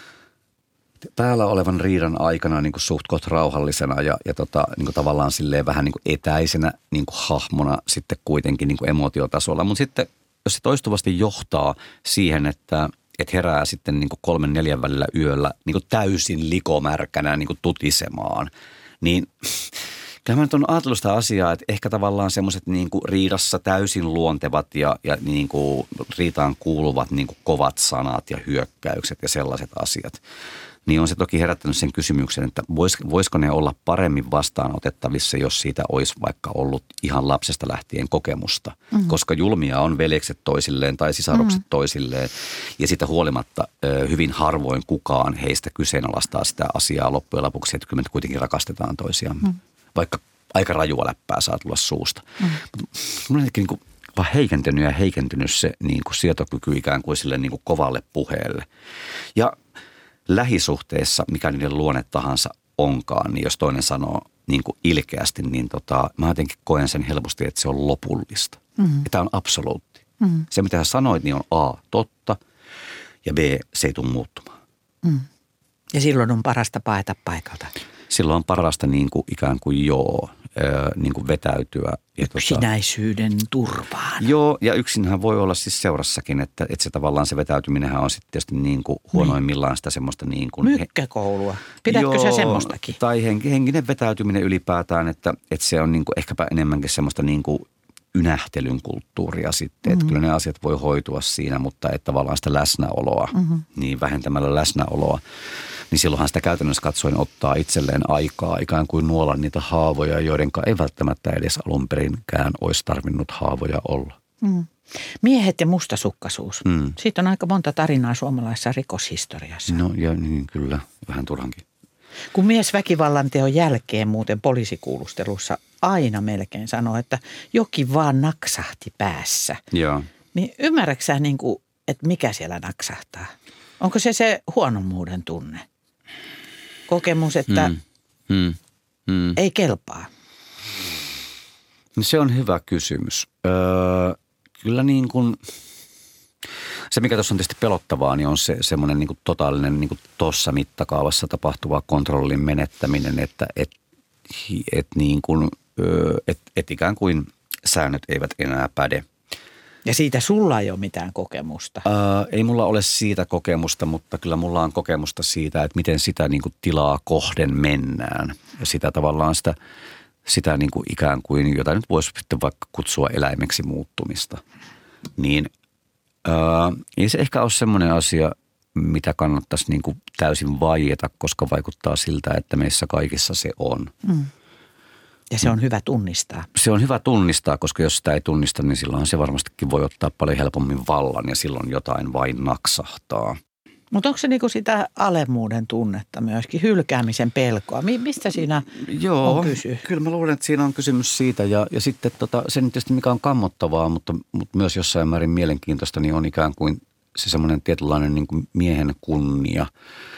Speaker 3: päällä olevan riidan aikana niin kuin suht koht rauhallisena ja, ja tota, niin kuin tavallaan silleen vähän niin kuin etäisenä niin kuin hahmona sitten kuitenkin niin kuin emotiotasolla. Mutta sitten jos se toistuvasti johtaa siihen, että, että herää sitten niin kuin kolmen neljän välillä yöllä niin kuin täysin likomärkänä niin kuin tutisemaan, niin Kyllä mä nyt on ajatellut sitä asiaa, että ehkä tavallaan semmoiset niin kuin riidassa täysin luontevat ja, ja niin kuin riitaan kuuluvat niin kuin kovat sanat ja hyökkäykset ja sellaiset asiat. Niin on se toki herättänyt sen kysymyksen, että vois, voisiko ne olla paremmin vastaanotettavissa, jos siitä olisi vaikka ollut ihan lapsesta lähtien kokemusta. Mm. Koska julmia on veljekset toisilleen tai sisarukset mm. toisilleen. Ja siitä huolimatta hyvin harvoin kukaan heistä kyseenalaistaa sitä asiaa loppujen lopuksi, että kyllä me kuitenkin rakastetaan toisiamme. Mm. Vaikka aika rajua läppää saa tulla suusta. Mm. Mutta mun on niin kuin vaan heikentynyt ja heikentynyt se niin kuin sietokyky ikään kuin sille niin kuin kovalle puheelle. Ja lähisuhteessa, mikä niiden luonne tahansa onkaan, niin jos toinen sanoo niin kuin ilkeästi, niin tota, mä jotenkin koen sen helposti, että se on lopullista. Mm-hmm. Tämä on absoluutti. Mm-hmm. Se, mitä sä sanoit, niin on A, totta, ja B, se ei tule muuttumaan.
Speaker 2: Mm. Ja silloin on parasta paeta paikalta.
Speaker 3: Silloin on parasta niin kuin ikään kuin joo, niin kuin vetäytyä.
Speaker 2: Yksinäisyyden tota, turvaan.
Speaker 3: Joo, ja yksinhän voi olla siis seurassakin, että, että se tavallaan se vetäytyminenhän on sitten tietysti niin kuin huonoimmillaan sitä semmoista niin kuin...
Speaker 2: Mykkäkoulua. Pidätkö joo, sä semmoistakin?
Speaker 3: Tai henkinen vetäytyminen ylipäätään, että, että se on niin kuin ehkäpä enemmänkin semmoista niin kuin ynähtelyn kulttuuria sitten. Mm-hmm. Että kyllä ne asiat voi hoitua siinä, mutta että tavallaan sitä läsnäoloa, mm-hmm. niin vähentämällä läsnäoloa, niin silloinhan sitä käytännössä katsoen ottaa itselleen aikaa ikään kuin nuolla niitä haavoja, joidenka ei välttämättä edes alun perinkään olisi tarvinnut haavoja olla.
Speaker 2: Mm. Miehet ja mustasukkaisuus. Mm. Siitä on aika monta tarinaa suomalaisessa rikoshistoriassa.
Speaker 3: No ja niin kyllä, vähän turhankin.
Speaker 2: Kun mies väkivallan teon jälkeen muuten poliisikuulustelussa aina melkein sanoo, että jokin vaan naksahti päässä.
Speaker 3: Joo.
Speaker 2: Niin ymmärrätkö sä, niin kuin, että mikä siellä naksahtaa? Onko se se huonommuuden tunne? Kokemus, että
Speaker 3: mm. Mm. Mm.
Speaker 2: ei kelpaa?
Speaker 3: Se on hyvä kysymys. Öö, kyllä niin kuin, se mikä tuossa on tietysti pelottavaa, niin on se semmoinen niin kuin totaalinen niin kuin tuossa mittakaavassa tapahtuva kontrollin menettäminen, että et, et niin kuin, öö, et, et ikään kuin säännöt eivät enää päde.
Speaker 2: Ja siitä sulla ei ole mitään kokemusta?
Speaker 3: Ää, ei mulla ole siitä kokemusta, mutta kyllä mulla on kokemusta siitä, että miten sitä niin kuin tilaa kohden mennään. Ja sitä tavallaan sitä, sitä niin kuin ikään kuin, jota nyt voisi sitten vaikka kutsua eläimeksi muuttumista. Niin ää, ei se ehkä ole semmoinen asia, mitä kannattaisi niin kuin täysin vaieta, koska vaikuttaa siltä, että meissä kaikissa se on. Mm.
Speaker 2: Ja se on hyvä tunnistaa.
Speaker 3: Se on hyvä tunnistaa, koska jos sitä ei tunnista, niin silloin se varmastikin voi ottaa paljon helpommin vallan ja silloin jotain vain naksahtaa.
Speaker 2: Mutta onko se niinku sitä alemmuuden tunnetta myöskin, hylkäämisen pelkoa? Mistä siinä
Speaker 3: Joo,
Speaker 2: on kysy?
Speaker 3: Kyllä mä luulen, että siinä on kysymys siitä ja, ja sitten tota, se nyt tietysti mikä on kammottavaa, mutta, mutta myös jossain määrin mielenkiintoista, niin on ikään kuin se semmoinen tietynlainen niin kuin miehen kunnia.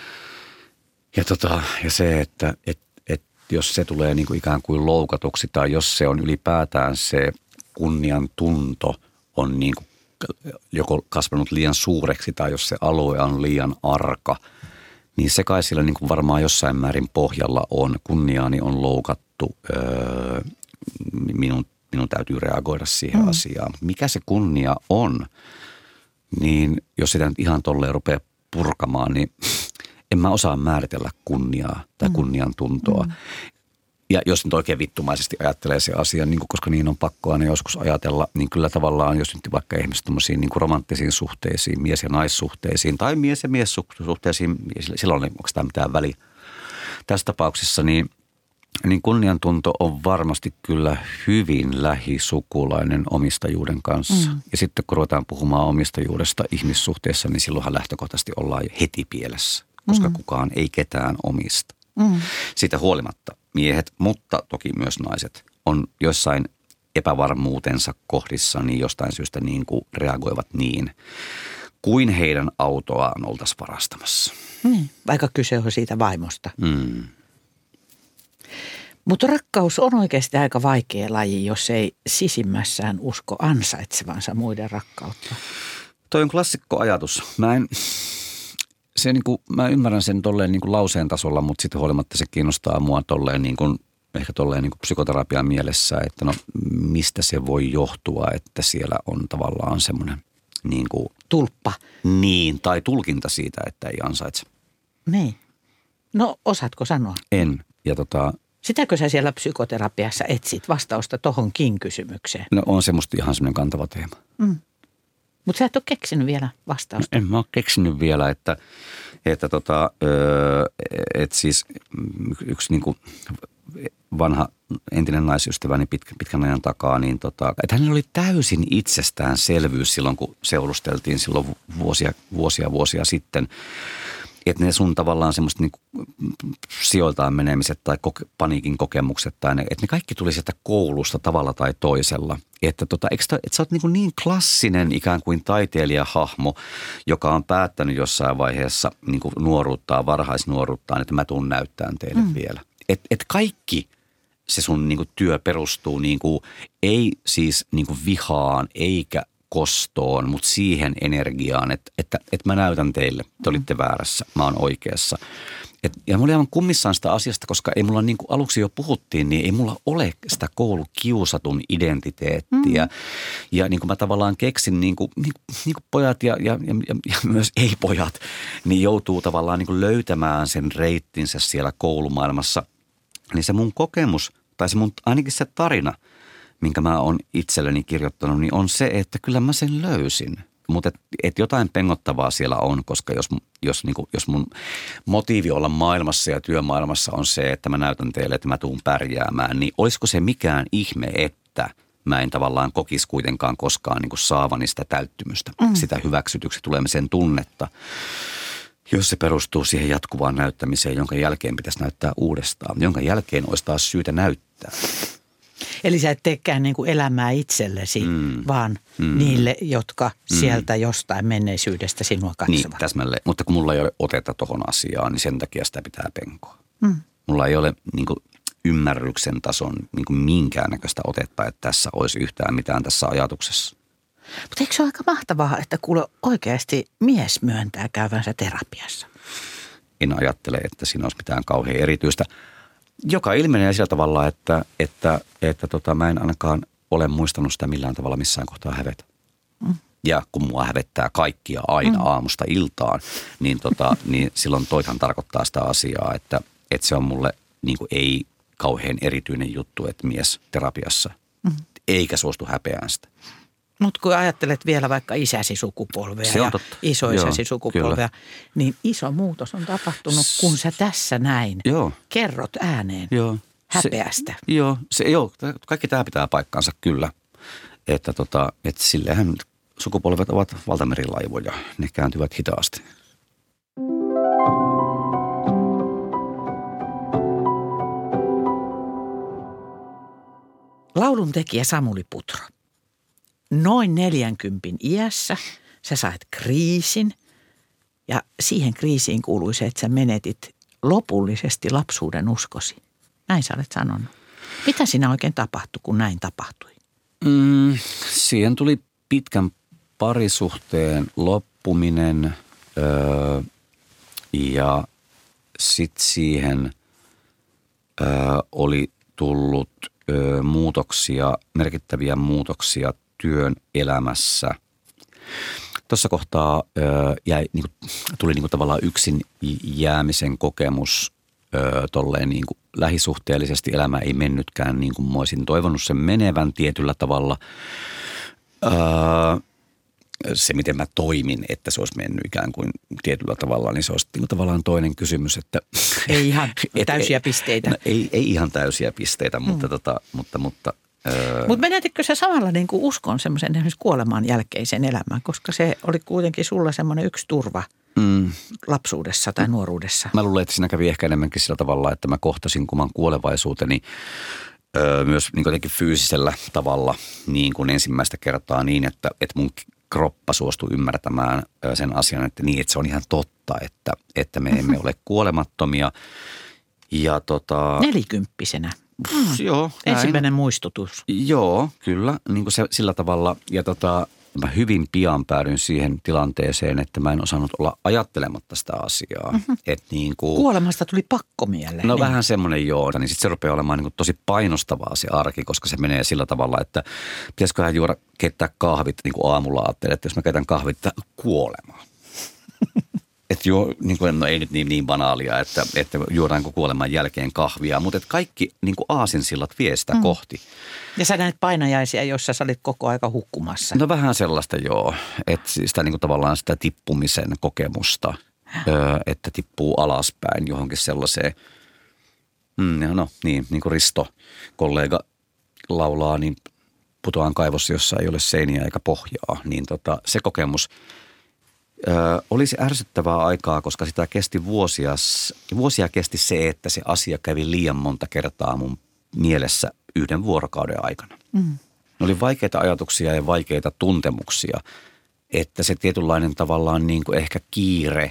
Speaker 3: Ja, tota, ja se, että et, jos se tulee niin kuin ikään kuin loukatuksi tai jos se on ylipäätään se kunnian tunto on niin kuin joko kasvanut liian suureksi tai jos se alue on liian arka, niin se kai sillä niin kuin varmaan jossain määrin pohjalla on. Kunniaani on loukattu, öö, minun, minun täytyy reagoida siihen mm. asiaan. Mikä se kunnia on, niin jos sitä nyt ihan tolleen rupeaa purkamaan, niin en mä osaa määritellä kunniaa tai kunnian tuntoa. Mm. Ja jos nyt oikein vittumaisesti ajattelee se asia, niin kuin, koska niin on pakko aina joskus ajatella, niin kyllä tavallaan, jos nyt vaikka ihmiset tommosiin niin kuin romanttisiin suhteisiin, mies- ja naissuhteisiin tai mies- ja miessuhteisiin, silloin onko tämä mitään väliä tässä tapauksessa, niin, niin kunniantunto on varmasti kyllä hyvin lähisukulainen omistajuuden kanssa. Mm. Ja sitten kun ruvetaan puhumaan omistajuudesta ihmissuhteessa, niin silloinhan lähtökohtaisesti ollaan heti pielessä, koska mm. kukaan ei ketään omista. Mm. Siitä huolimatta miehet, mutta toki myös naiset, on jossain epävarmuutensa kohdissa niin jostain syystä niin kuin reagoivat niin, kuin heidän autoaan oltaisiin varastamassa.
Speaker 2: Niin, vaikka kyse on siitä vaimosta.
Speaker 3: Mm.
Speaker 2: Mutta rakkaus on oikeasti aika vaikea laji, jos ei sisimmässään usko ansaitsevansa muiden rakkautta.
Speaker 3: Toi on klassikkoajatus. Mä en... Se niin kuin, mä ymmärrän sen tolleen niin kuin lauseen tasolla, mutta sitten huolimatta se kiinnostaa mua tolleen niin kuin, ehkä tolleen niin kuin psykoterapian mielessä, että no mistä se voi johtua, että siellä on tavallaan semmoinen niin kuin...
Speaker 2: Tulppa.
Speaker 3: Niin, tai tulkinta siitä, että ei ansaitse.
Speaker 2: Niin. No osaatko sanoa?
Speaker 3: En. Ja tota,
Speaker 2: Sitäkö sä siellä psykoterapiassa etsit vastausta tohonkin kysymykseen?
Speaker 3: No on se musta ihan semmoinen kantava teema.
Speaker 2: Mm. Mutta sä et ole keksinyt vielä vastausta.
Speaker 3: No, en mä ole keksinyt vielä, että, että tota, öö, et siis yksi niinku vanha entinen naisystäväni pitkä, pitkän ajan takaa, niin tota, että hänellä oli täysin itsestäänselvyys silloin, kun seurusteltiin silloin vuosia, vuosia, vuosia sitten. Että ne sun tavallaan semmoista niinku sijoiltaan menemiset tai koke, paniikin kokemukset tai ne, että ne kaikki tuli sieltä koulusta tavalla tai toisella. Että tota, eikö että sä oot niinku niin klassinen ikään kuin taiteilijahahmo, joka on päättänyt jossain vaiheessa niinku nuoruuttaan, varhaisnuoruuttaan, että mä tuun näyttämään teille mm. vielä. Että et kaikki se sun niinku työ perustuu niinku, ei siis niinku vihaan eikä kostoon, mutta siihen energiaan, että, että, että mä näytän teille, te olitte väärässä, mä oon oikeassa. Et, ja mä olin aivan kummissaan sitä asiasta, koska ei mulla, niin kuin aluksi jo puhuttiin, niin ei mulla ole sitä koulukiusatun identiteettiä. Mm. Ja niin kuin mä tavallaan keksin, niin kuin, niin kuin, niin kuin pojat ja, ja, ja, ja myös ei-pojat, niin joutuu tavallaan niin kuin löytämään sen reittinsä siellä koulumaailmassa. Niin se mun kokemus, tai se mun, ainakin se tarina, minkä mä oon itselleni kirjoittanut, niin on se, että kyllä mä sen löysin. Mutta et, et jotain pengottavaa siellä on, koska jos, jos, niinku, jos mun motiivi olla maailmassa ja työmaailmassa on se, että mä näytän teille, että mä tuun pärjäämään, niin olisiko se mikään ihme, että mä en tavallaan kokisi kuitenkaan koskaan niinku saavani sitä täyttymystä, mm. sitä hyväksytyksi tulemisen tunnetta, jos se perustuu siihen jatkuvaan näyttämiseen, jonka jälkeen pitäisi näyttää uudestaan, jonka jälkeen olisi taas syytä näyttää.
Speaker 2: Eli sä et teekään niin kuin elämää itsellesi, mm. vaan mm. niille, jotka mm. sieltä jostain menneisyydestä sinua katsovat.
Speaker 3: Niin, täsmälleen. Mutta kun mulla ei ole otetta tohon asiaan, niin sen takia sitä pitää penkoa.
Speaker 2: Mm.
Speaker 3: Mulla ei ole niin kuin ymmärryksen tason niin kuin minkäännäköistä otetta, että tässä olisi yhtään mitään tässä ajatuksessa.
Speaker 2: Mutta eikö se ole aika mahtavaa, että kuule oikeasti mies myöntää käyvänsä terapiassa?
Speaker 3: En ajattele, että siinä olisi mitään kauhean erityistä. Joka ilmenee sillä tavalla, että, että, että tota, mä en ainakaan ole muistanut sitä millään tavalla missään kohtaa hävetä. Mm. Ja kun mua hävettää kaikkia aina mm. aamusta iltaan, niin, tota, niin silloin toihan tarkoittaa sitä asiaa, että, että se on mulle niin kuin ei kauhean erityinen juttu, että mies terapiassa mm. eikä suostu häpeään sitä.
Speaker 2: Mutta kun ajattelet vielä vaikka isäsi sukupolvea ja isoisäsi sukupolvea, kyllä. niin iso muutos on tapahtunut, kun sä tässä näin joo. kerrot ääneen joo. häpeästä.
Speaker 3: Se, joo, se, joo, kaikki tämä pitää paikkaansa kyllä, että, tota, että sillehän sukupolvet ovat valtamerilaivoja, ne kääntyvät hitaasti.
Speaker 2: Laulun tekijä Samuli Putro. Noin neljänkympin iässä sä sait kriisin ja siihen kriisiin kuului se, että sä menetit lopullisesti lapsuuden uskosi. Näin sä olet sanonut. Mitä siinä oikein tapahtui, kun näin tapahtui?
Speaker 3: Mm, siihen tuli pitkän parisuhteen loppuminen öö, ja sitten siihen öö, oli tullut öö, muutoksia, merkittäviä muutoksia työn elämässä. Tuossa kohtaa ö, jäi, niin kuin, tuli niin kuin tavallaan yksin jäämisen kokemus ö, tolleen niin kuin lähisuhteellisesti. Elämä ei mennytkään niin kuin mä olisin toivonut sen menevän tietyllä tavalla. Ö, se, miten mä toimin, että se olisi mennyt ikään kuin tietyllä tavalla, niin se olisi niin kuin tavallaan toinen kysymys. Että,
Speaker 2: ei ihan täysiä pisteitä.
Speaker 3: No, ei, ei ihan täysiä pisteitä, mutta, mm. tota, mutta, mutta
Speaker 2: Mutta menetikö sä samalla niin kuin uskon semmoisen esimerkiksi kuoleman jälkeisen elämään, koska se oli kuitenkin sulla semmoinen yksi turva mm. lapsuudessa tai nuoruudessa?
Speaker 3: Mä luulen, että siinä kävi ehkä enemmänkin sillä tavalla, että mä kohtasin kuman kuolevaisuuteni öö, myös niin jotenkin fyysisellä tavalla niin kuin ensimmäistä kertaa niin, että, että mun kroppa suostui ymmärtämään sen asian, että niin, että se on ihan totta, että, että me emme ole kuolemattomia. Ja tota...
Speaker 2: Nelikymppisenä. Mm.
Speaker 3: Joo,
Speaker 2: ensimmäinen muistutus.
Speaker 3: Joo, kyllä. Niin kuin se, sillä tavalla. Ja tota, mä hyvin pian päädyin siihen tilanteeseen, että mä en osannut olla ajattelematta sitä asiaa. Mm-hmm. Et niin kuin,
Speaker 2: kuolemasta tuli pakko mieleen.
Speaker 3: No
Speaker 2: niin.
Speaker 3: vähän semmoinen joo. Niin sitten se rupeaa olemaan niin kuin tosi painostavaa se arki, koska se menee sillä tavalla, että pitäisiköhän juoda keittää kahvit niin kuin aamulla ajattelee, että jos mä keitän kahvit, kuolemaan. että juo, niin kuin, no ei nyt niin, niin banaalia, että, että juodaanko kuoleman jälkeen kahvia, mutta että kaikki niin kuin aasinsillat vie sitä mm. kohti.
Speaker 2: Ja sä näet painajaisia, joissa sä olit koko aika hukkumassa.
Speaker 3: No vähän sellaista joo, että sitä niin kuin tavallaan sitä tippumisen kokemusta, öö, että tippuu alaspäin johonkin sellaiseen. Mm, no niin, niin kuin Risto, kollega laulaa, niin putoaan kaivossa, jossa ei ole seiniä eikä pohjaa, niin tota, se kokemus ö, olisi ärsyttävää aikaa, koska sitä kesti vuosia, vuosia kesti se, että se asia kävi liian monta kertaa mun mielessä yhden vuorokauden aikana. Mm. Ne oli vaikeita ajatuksia ja vaikeita tuntemuksia, että se tietynlainen tavallaan niin kuin ehkä kiire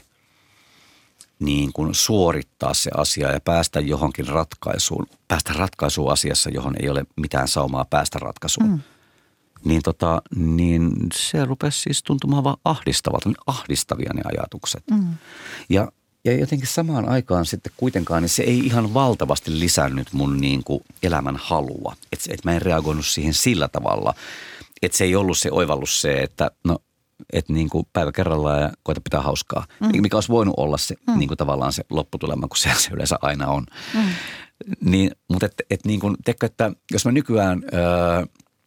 Speaker 3: niin kuin suorittaa se asia ja päästä johonkin ratkaisuun, päästä ratkaisuun asiassa, johon ei ole mitään saumaa päästä ratkaisuun. Mm. Niin, tota, niin se rupesi siis tuntumaan vaan ahdistavalta, niin ahdistavia ne ajatukset. Mm. Ja, ja jotenkin samaan aikaan sitten kuitenkaan, niin se ei ihan valtavasti lisännyt mun niin kuin elämän halua. Että et mä en reagoinut siihen sillä tavalla, että se ei ollut se oivallus se, että no, että niin kuin päivä kerrallaan ja koita pitää hauskaa. Mm. Mikä olisi voinut olla se mm. niin kuin tavallaan se lopputulema, kun se, se yleensä aina on. Mm. Niin, mutta että et niin kuin, teekö, että jos mä nykyään öö,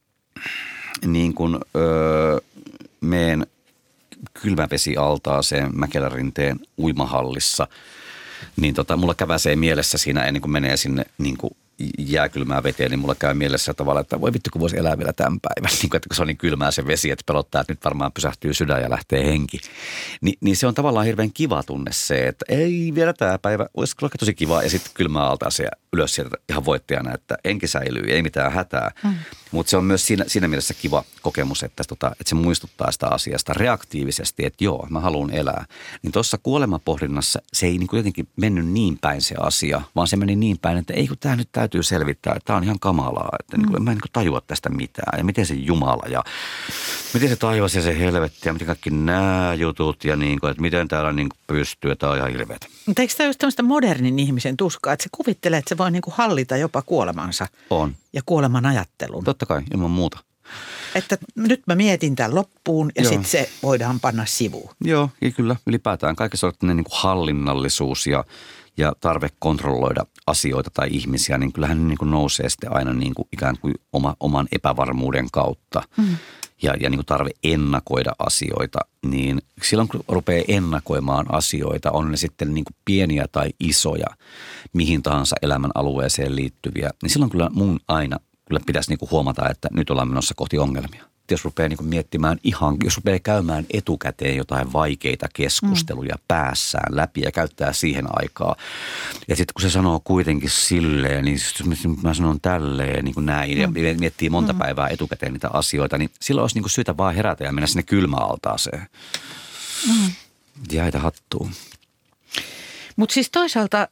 Speaker 3: niin kuin öö, meen kylmävesialtaaseen Mäkelärinteen uimahallissa, niin tota, mulla käväsee mielessä siinä ennen kuin menee sinne niin kuin jääkylmää veteen, niin mulla käy mielessä tavalla, että voi vittu, kun voisi elää vielä tämän päivän. Niin kuin, että kun se on niin kylmää se vesi, että pelottaa, että nyt varmaan pysähtyy sydän ja lähtee henki. Ni, niin se on tavallaan hirveän kiva tunne se, että ei vielä tämä päivä, olisi kyllä tosi kiva. Ja sitten kylmää altaa se ylös sieltä ihan voittajana, että henki säilyy, ei mitään hätää. Mm. Mutta se on myös siinä, siinä mielessä kiva kokemus, että, tota, että se muistuttaa sitä asiasta reaktiivisesti, että joo, mä haluan elää. Niin tuossa kuolemapohdinnassa se ei niin kuin jotenkin mennyt niin päin se asia, vaan se meni niin päin, että ei kun tämä nyt täytyy selvittää, että tämä on ihan kamalaa, että mm. niin kuin, mä en niin kuin tajua tästä mitään. Ja miten se Jumala ja miten se taivas ja se helvetti ja miten kaikki nämä jutut ja niin kuin, että miten täällä niin kuin pystyy, että tämä on ihan hirveätä.
Speaker 2: Mutta eikö tämä just tämmöistä modernin ihmisen tuskaa, että se kuvittelee, että se voi niin kuin hallita jopa kuolemansa
Speaker 3: on.
Speaker 2: Ja kuoleman ajattelun?
Speaker 3: Totta kai, ilman muuta.
Speaker 2: Että nyt mä mietin tämän loppuun ja sitten se voidaan panna sivuun.
Speaker 3: Joo, ja kyllä ylipäätään kaikessa on niin kuin hallinnallisuus ja, ja tarve kontrolloida asioita tai ihmisiä, niin kyllähän niin kuin nousee sitten aina niin kuin ikään kuin oma, oman epävarmuuden kautta. Mm. Ja, ja niin kuin tarve ennakoida asioita, niin silloin kun rupeaa ennakoimaan asioita, on ne sitten niin kuin pieniä tai isoja, mihin tahansa elämän alueeseen liittyviä, niin silloin kyllä mun aina kyllä pitäisi niin kuin huomata, että nyt ollaan menossa kohti ongelmia. Jos rupeaa niin kuin miettimään ihan, jos rupeaa käymään etukäteen jotain vaikeita keskusteluja mm. päässään läpi ja käyttää siihen aikaa. Ja sitten kun se sanoo kuitenkin silleen, niin mä sanon tälleen niin kuin näin mm. ja miettii monta mm. päivää etukäteen niitä asioita, niin silloin olisi niin kuin syytä vaan herätä ja mennä sinne kylmäaltaaseen. Mm. Jäitä hattuun.
Speaker 2: Mutta siis toisaalta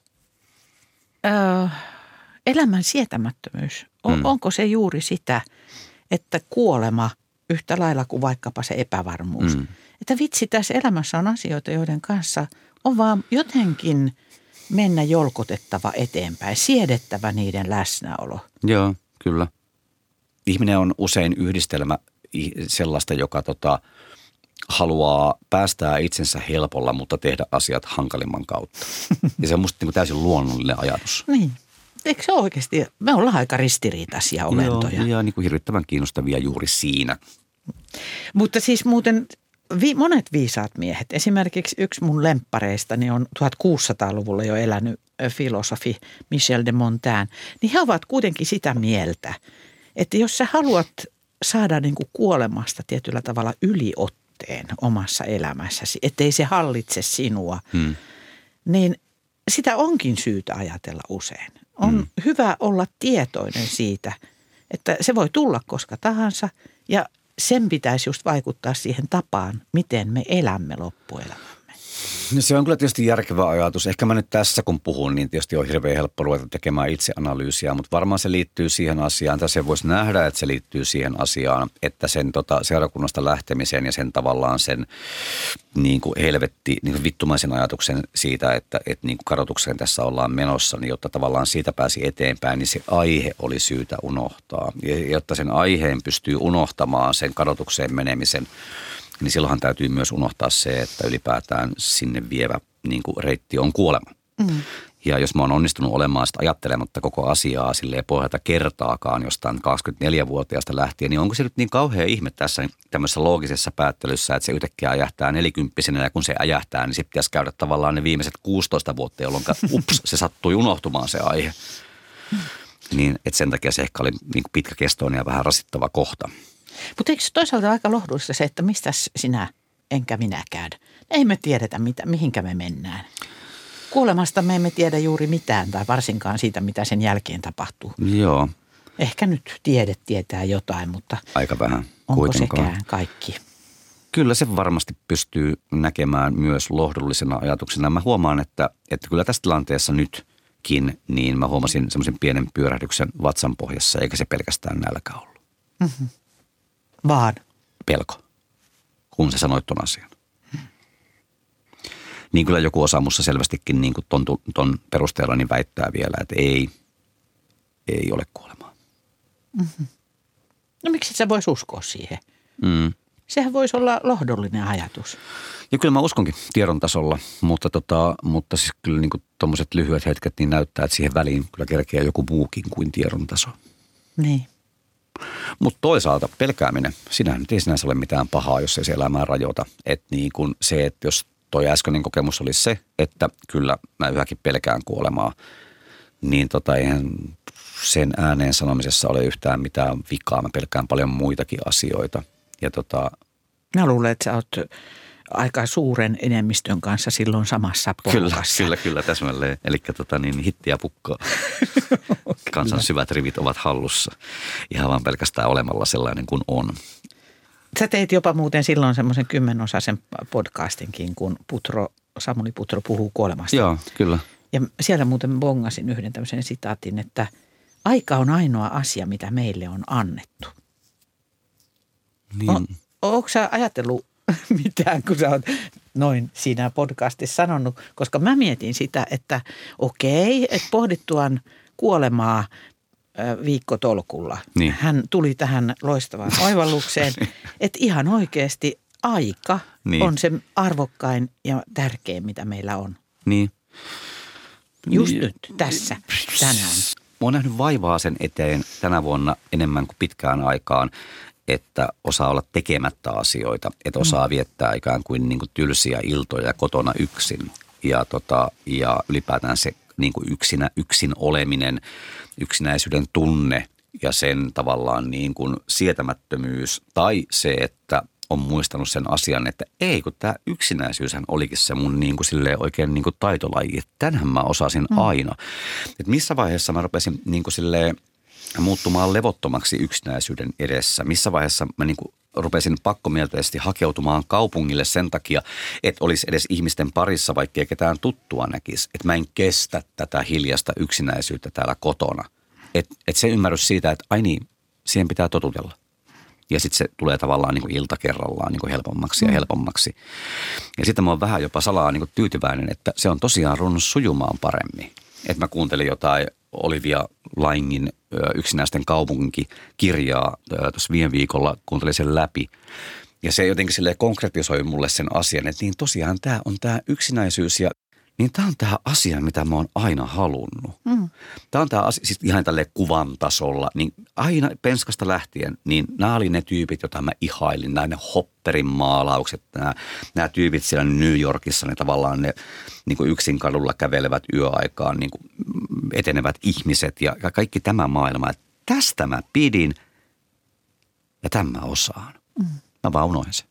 Speaker 2: äh, elämän sietämättömyys, on, mm. onko se juuri sitä, että kuolema yhtä lailla kuin vaikkapa se epävarmuus. Mm. Että vitsi, tässä elämässä on asioita, joiden kanssa on vaan jotenkin mennä jolkotettava eteenpäin, siedettävä niiden läsnäolo.
Speaker 3: Joo, kyllä. Ihminen on usein yhdistelmä sellaista, joka tota, haluaa päästää itsensä helpolla, mutta tehdä asiat hankalimman kautta. Ja se on musta niin kuin täysin luonnollinen ajatus.
Speaker 2: Niin. Eikö se oikeasti? Me ollaan aika ristiriitaisia olentoja.
Speaker 3: Joo, ja niin kuin hirvittävän kiinnostavia juuri siinä.
Speaker 2: Mutta siis muuten vi, monet viisaat miehet, esimerkiksi yksi mun lemppareistani on tuhatkuusisataaluvulla jo elänyt filosofi Michel de Montaigne, niin he ovat kuitenkin sitä mieltä, että jos sä haluat saada niin kuin kuolemasta tietyllä tavalla yliotteen omassa elämässäsi, ettei se hallitse sinua, hmm. niin sitä onkin syytä ajatella usein. On mm. hyvä olla tietoinen siitä, että se voi tulla koska tahansa ja sen pitäisi just vaikuttaa siihen tapaan, miten me elämme loppuelämämme.
Speaker 3: No se on kyllä tietysti järkevä ajatus. Ehkä mä nyt tässä kun puhun, niin tietysti on hirveän helppo ruveta tekemään itseanalyysiä, mutta varmaan se liittyy siihen asiaan, tai se voisi nähdä, että se liittyy siihen asiaan, että sen tota, seurakunnasta lähtemisen ja sen tavallaan sen niin kuin helvetti, niin kuin vittumaisen ajatuksen siitä, että, että niin kuin kadotukseen tässä ollaan menossa, niin jotta tavallaan siitä pääsi eteenpäin, niin se aihe oli syytä unohtaa. Ja jotta sen aiheen pystyy unohtamaan sen kadotukseen menemisen niin silloinhan täytyy myös unohtaa se, että ylipäätään sinne vievä niin kuin reitti on kuolema. Mm. Ja jos mä oon onnistunut olemaan sitä ajattelematta koko asiaa silleen pohjalta kertaakaan jostain kaksikymmentäneljävuotiaasta lähtien, niin onko se nyt niin kauhean ihme tässä tämmöisessä loogisessa päättelyssä, että se yhtäkkiä äjähtää nelikymppisenä ja kun se äjähtää, niin sitten pitäisi käydä tavallaan ne viimeiset kuusitoista vuotta, jolloin ups, se sattui unohtumaan se aihe. Niin, että sen takia se ehkä oli niin kuin pitkäkestoinen ja vähän rasittava kohta.
Speaker 2: Mutta eikö toisaalta aika lohdullista se, että mistä sinä enkä minä käydä? Ei me tiedetä, mitä, mihinkä me mennään. Kuolemasta me emme tiedä juuri mitään tai varsinkaan siitä, mitä sen jälkeen tapahtuu.
Speaker 3: Joo.
Speaker 2: Ehkä nyt tiede tietää jotain, mutta
Speaker 3: aika vähän.
Speaker 2: Onko
Speaker 3: kuitenkaan
Speaker 2: sekään kaikki?
Speaker 3: Kyllä se varmasti pystyy näkemään myös lohdullisena ajatuksena. Mä huomaan, että, että kyllä tässä tilanteessa nytkin, niin mä huomasin semmoisen pienen pyörähdyksen vatsan pohjassa, eikä se pelkästään nälkä ollut.
Speaker 2: Mm-hmm. Vaan?
Speaker 3: Pelko, kun sä sanoit ton asian. Niin kyllä joku osa musta selvästikin niin kuin ton, ton perusteella niin väittää vielä, että ei, ei ole kuolemaa.
Speaker 2: Mm-hmm. No miksi sä vois uskoa siihen?
Speaker 3: Mm.
Speaker 2: Sehän voisi olla lohdollinen ajatus.
Speaker 3: Ja kyllä mä uskonkin tiedon tasolla, mutta, tota, mutta siis kyllä niin kuin tommoset lyhyet hetket niin näyttää, että siihen väliin kyllä kerkeää joku muukin kuin tiedon taso.
Speaker 2: Niin.
Speaker 3: Mutta toisaalta pelkääminen, sinähän nyt ei sinänsä ole mitään pahaa, jos ei se elämää rajoita. Että niin kuin se, että jos toi äskeinen kokemus oli se, että kyllä mä yhäkin pelkään kuolemaa, niin tota eihän sen ääneen sanomisessa ole yhtään mitään vikaa. Mä pelkään paljon muitakin asioita. Ja tota,
Speaker 2: mä luulen, että sä oot aika suuren enemmistön kanssa silloin samassa porukassa.
Speaker 3: Kyllä, kyllä, kyllä täsmälleen. Eli tota niin, hittiä pukkaa. Kansan syvät rivit ovat hallussa. Ihan vaan pelkästään olemalla sellainen kuin on.
Speaker 2: Sä teit jopa muuten silloin semmoisen kymmenosaisen podcastinkin, kun Putro, Samuli Putro puhuu kuolemasta.
Speaker 3: Joo, kyllä.
Speaker 2: Ja siellä muuten bongasin yhden tämmöisen sitaatin, että aika on ainoa asia, mitä meille on annettu.
Speaker 3: Niin.
Speaker 2: O, ootko sä ajatellut mitään, kun sä oot noin siinä podcastissa sanonut? Koska mä mietin sitä, että okei, että pohdittuaan kuolemaa viikkotolkulla. Niin. Hän tuli tähän loistavaan oivallukseen, että ihan oikeasti aika niin. on se arvokkain ja tärkein, mitä meillä on.
Speaker 3: Niin.
Speaker 2: Just
Speaker 3: niin.
Speaker 2: nyt, tässä, tänään.
Speaker 3: Mä oon nähnyt vaivaa sen eteen tänä vuonna enemmän kuin pitkään aikaan, että osaa olla tekemättä asioita, että osaa viettää ikään kuin, niin kuin tylsiä iltoja kotona yksin. Ja, tota, ja ylipäätään se niin kuin yksinä, yksin oleminen, yksinäisyyden tunne ja sen tavallaan niin kuin sietämättömyys tai se, että on muistanut sen asian, että ei kun tämä yksinäisyyshän olikin se mun niin kuin silleen oikein niin kuin taitolaji, että tämänhän mä osasin mm. aina. Että missä vaiheessa mä rupesin niin kuin silleen muuttumaan levottomaksi yksinäisyyden edessä, missä vaiheessa mä niin kuin rupesin pakkomielteisesti hakeutumaan kaupungille sen takia, että olisi edes ihmisten parissa, vaikkei ketään tuttua näkisi. Että mä en kestä tätä hiljasta yksinäisyyttä täällä kotona. Että et se ymmärrys siitä, että ai niin, siihen pitää totutella. Ja sitten se tulee tavallaan niin kuin ilta kerrallaan niin kuin helpommaksi ja helpommaksi. Ja sitten mä oon vähän jopa salaa niin kuin tyytyväinen, että se on tosiaan ruvennut sujumaan paremmin. Että mä kuuntelin jotain Olivia Laingin Yksinäisten kaupunkikirjaa tuossa viime viikolla, kuuntelin sen läpi. Ja se jotenkin silleen konkretisoi mulle sen asian, että niin tosiaan tämä on tämä yksinäisyys ja niin tämä on tämä asia, mitä mä oon aina halunnut. Mm. Tämä on tämä asia, siis ihan tälleen kuvan tasolla, niin aina penskasta lähtien, niin nämä oli ne tyypit, joita mä ihailin, nämä ne Hopperin maalaukset, nämä, nämä tyypit siellä New Yorkissa, ne tavallaan ne niin kuin yksin kadulla kävelevät yöaikaan, niin kuin etenevät ihmiset ja kaikki tämä maailma. Että tästä mä pidin ja tämän mä osaan. Mm. Mä vaan unohdin sen.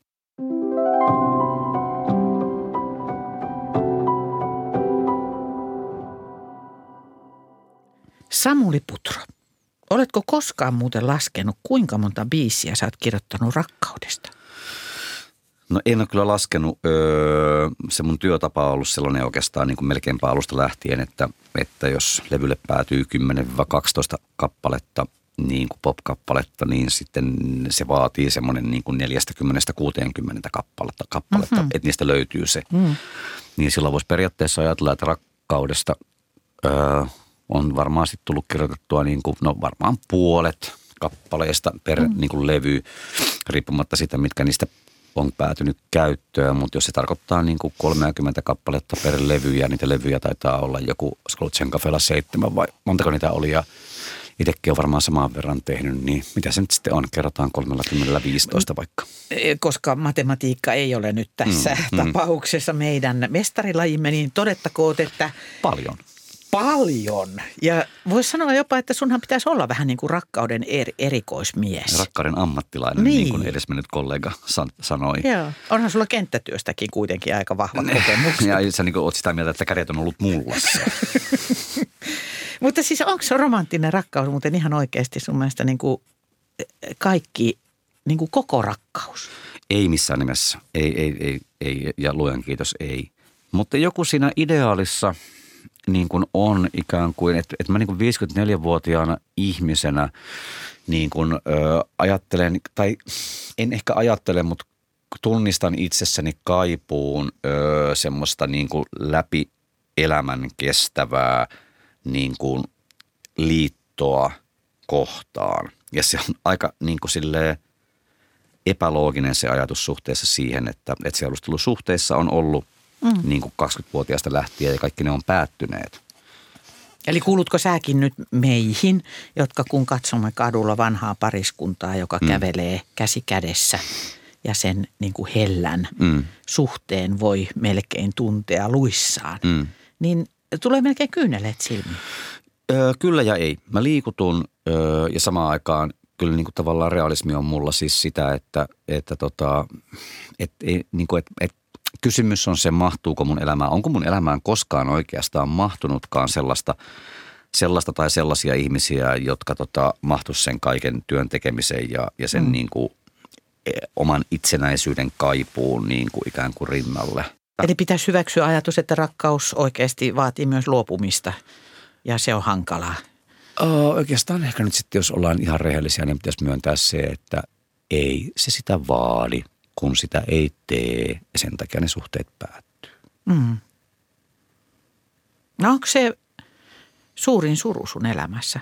Speaker 2: Samuli Putro, oletko koskaan muuten laskenut, kuinka monta biisiä sä oot kirjoittanut rakkaudesta?
Speaker 3: No en ole kyllä laskenut. Öö, se mun työtapa on ollut sellainen oikeastaan niin kuin melkeinpä alusta lähtien, että, että jos levylle päätyy kymmenen kaksitoista kappaletta, niin kuin pop-kappaletta, niin sitten se vaatii semmoinen niin kuin neljäkymmentä kuusikymmentä kappaletta, kappaletta mm-hmm. että niistä löytyy se. Mm. Niin silloin voisi periaatteessa ajatella, että rakkaudesta öö, on varmaan sitten tullut kirjoitettua niin kuin, no varmaan puolet kappaleista per mm. niin kuin levy, riippumatta siitä, mitkä niistä on päätynyt käyttöön, mutta jos se tarkoittaa niin kuin kolmekymmentä kappaletta per levy ja niitä levyjä taitaa olla joku, olisiko ollut Zen Cafella seitsemän vai montako niitä oli ja itsekin on varmaan saman verran tehnyt, niin mitä se nyt sitten on? Kerrotaan kolmekymmentä viisitoista vaikka.
Speaker 2: Koska matematiikka ei ole nyt tässä mm, tapauksessa mm. meidän mestarilajimme, niin todettakoon, että
Speaker 3: paljon.
Speaker 2: Paljon. Ja voisi sanoa jopa, että sunhan pitäisi olla vähän niin kuin rakkauden er, erikoismies.
Speaker 3: Rakkauden ammattilainen, niin, niin kuin edesmennyt kollega san, sanoi.
Speaker 2: Joo. Onhan sulla kenttätyöstäkin kuitenkin aika vahva kokemus.
Speaker 3: Ja sä niin kuin oot sitä mieltä, että kädet on ollut mullassa.
Speaker 2: Mutta siis onko se romanttinen rakkaus muuten ihan oikeasti sun mielestä niin kuin kaikki, niin kuin koko rakkaus?
Speaker 3: Ei missään nimessä. Ei, ei, ei, ei ja luojan kiitos ei. Mutta joku siinä ideaalissa niin kuin on ikään kuin, että, että mä niin kuin viisikymmentäneljävuotiaana ihmisenä niin kuin ö, ajattelen, tai en ehkä ajattele, mutta tunnistan itsessäni kaipuun ö, semmoista niin kuin läpi elämän kestävää niin kuin liittoa kohtaan. Ja se on aika niin kuin silleen epälooginen se ajatus suhteessa siihen, että, että seurustelusuhteissa on ollut mm. niin kuin kaksikymmentävuotiaasta lähtien ja kaikki ne on päättyneet.
Speaker 2: Eli kuulutko säkin nyt meihin, jotka kun katsomme kadulla vanhaa pariskuntaa, joka mm. kävelee käsi kädessä ja sen niin kuin hellän mm. suhteen voi melkein tuntea luissaan, mm. niin tulee melkein kyyneleet silmiin.
Speaker 3: Öö, kyllä ja ei. Mä liikutun öö, ja samaan aikaan kyllä niin kuin tavallaan realismi on mulla siis sitä, että, että tota, et, niin kuin, et, et, kysymys on se, mahtuuko mun elämään. Onko mun elämään koskaan oikeastaan mahtunutkaan sellaista, sellaista tai sellaisia ihmisiä, jotka tota, mahtuisi sen kaiken työn tekemiseen ja, ja sen mm. niin kuin, oman itsenäisyyden kaipuun niin kuin ikään kuin rinnalle.
Speaker 2: Eli pitäisi hyväksyä ajatus, että rakkaus oikeasti vaatii myös luopumista ja se on hankalaa.
Speaker 3: Oh, oikeastaan ehkä nyt sitten, jos ollaan ihan rehellisiä, niin pitäisi myöntää se, että ei se sitä vaadi, kun sitä ei tee ja sen takia ne suhteet päättyy.
Speaker 2: Mm. No onko se suurin suru sun elämässä?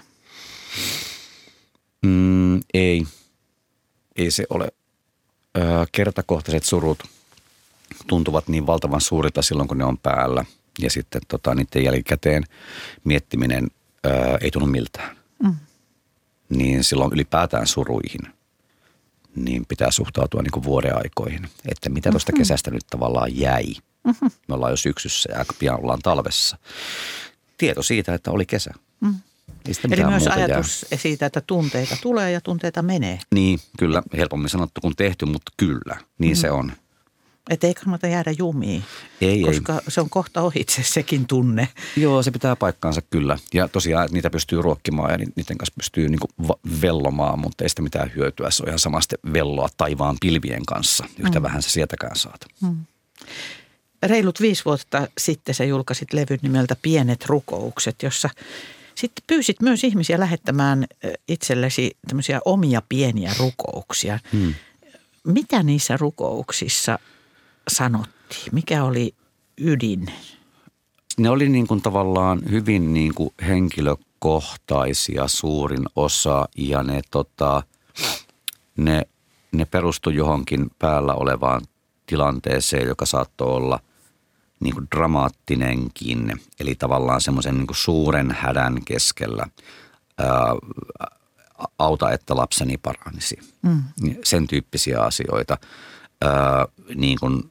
Speaker 3: Mm, ei. Ei se ole. Ö, kertakohtaiset surut tuntuvat niin valtavan suurilta silloin, kun ne on päällä. Ja sitten tota, niiden jälkikäteen miettiminen ää, ei tunnu miltään. Mm. Niin silloin ylipäätään suruihin, niin pitää suhtautua niin kuin vuoden aikoihin. Että mitä tuosta mm-hmm. kesästä nyt tavallaan jäi. Mm-hmm. Me ollaan jo syksyssä ja aika pian ollaan talvessa. Tieto siitä, että oli kesä. Mm.
Speaker 2: Eli myös ajatus jää. Siitä, että tunteita tulee ja tunteita menee.
Speaker 3: Niin, kyllä. Helpommin sanottu kuin tehty, mutta kyllä. Niin mm. se on.
Speaker 2: Että ei kannata jäädä jumiin,
Speaker 3: ei,
Speaker 2: koska
Speaker 3: ei.
Speaker 2: se on kohta ohitse sekin tunne.
Speaker 3: Joo, se pitää paikkaansa kyllä. Ja tosiaan, että niitä pystyy ruokkimaan ja niiden kanssa pystyy niinku vellomaan, mutta ei sitä mitään hyötyä. Se on ihan samasti velloa taivaan pilvien kanssa. Yhtä mm. vähän sä sieltäkään saat. Mm.
Speaker 2: Reilut viisi vuotta sitten sä julkaisit levyn nimeltä Pienet rukoukset, jossa sitten pyysit myös ihmisiä lähettämään itsellesi tämmöisiä omia pieniä rukouksia. Mm. Mitä niissä rukouksissa sanottiin? Mikä oli ydin?
Speaker 3: Ne oli niin kuin tavallaan hyvin niin kuin henkilökohtaisia suurin osa ja ne, tota, ne, ne perustui johonkin päällä olevaan tilanteeseen, joka saattoi olla niin kuin dramaattinenkin. Eli tavallaan semmoisen niin kuin suuren hädän keskellä ää, auta, että lapseni paranisi. Mm. Sen tyyppisiä asioita. Ää, niin kuin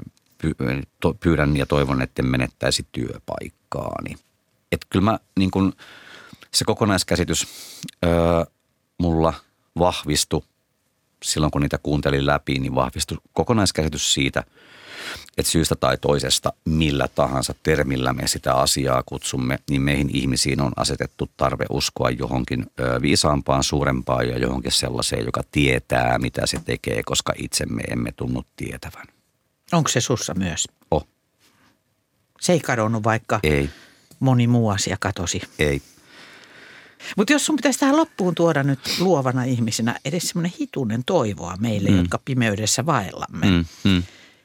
Speaker 3: pyydän ja toivon, että en menettäisi työpaikkaani. Että kyllä mä niin kuin, se kokonaiskäsitys ää, mulla vahvistui silloin, kun niitä kuuntelin läpi, niin vahvistui kokonaiskäsitys siitä, että syystä tai toisesta, millä tahansa termillä me sitä asiaa kutsumme, niin meihin ihmisiin on asetettu tarve uskoa johonkin ö, viisaampaan, suurempaan ja johonkin sellaiseen, joka tietää, mitä se tekee, koska itse me emme tunnu tietävän.
Speaker 2: Onko se sussa myös?
Speaker 3: Oh.
Speaker 2: Se ei kadonnut, vaikka
Speaker 3: ei.
Speaker 2: Moni muu asia katosi.
Speaker 3: Ei.
Speaker 2: Mutta jos sun pitäisi tähän loppuun tuoda nyt luovana ihmisenä edes semmoinen hitunen toivoa meille, mm. jotka pimeydessä vaellamme, mm. Mm.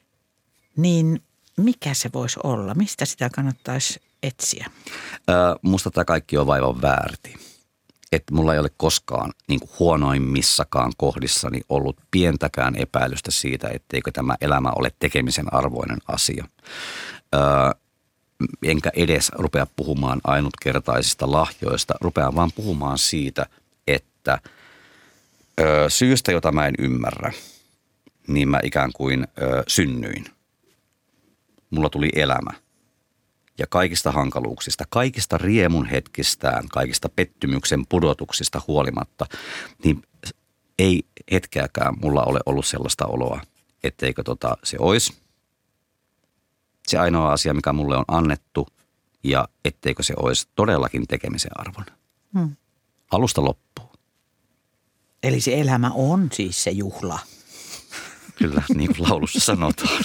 Speaker 2: niin mikä se voisi olla? Mistä sitä kannattaisi etsiä?
Speaker 3: Ö, musta tämä kaikki on vaivan väärti. että mulla ei ole koskaan niin kuin huonoimmissakaan kohdissani ollut pientäkään epäilystä siitä, etteikö tämä elämä ole tekemisen arvoinen asia. Öö, enkä edes rupea puhumaan ainutkertaisista lahjoista, rupean vaan puhumaan siitä, että öö, syystä, jota mä en ymmärrä, niin mä ikään kuin öö, synnyin. Mulla tuli elämä. Ja kaikista hankaluuksista, kaikista riemun hetkistään, kaikista pettymyksen pudotuksista huolimatta, niin ei hetkeäkään mulla ole ollut sellaista oloa, etteikö tota se olisi se ainoa asia, mikä mulle on annettu, ja etteikö se olisi todellakin tekemisen arvon. Hmm. Alusta loppuun.
Speaker 2: Eli se elämä on siis se juhla.
Speaker 3: Kyllä, niin kuin laulussa sanotaan.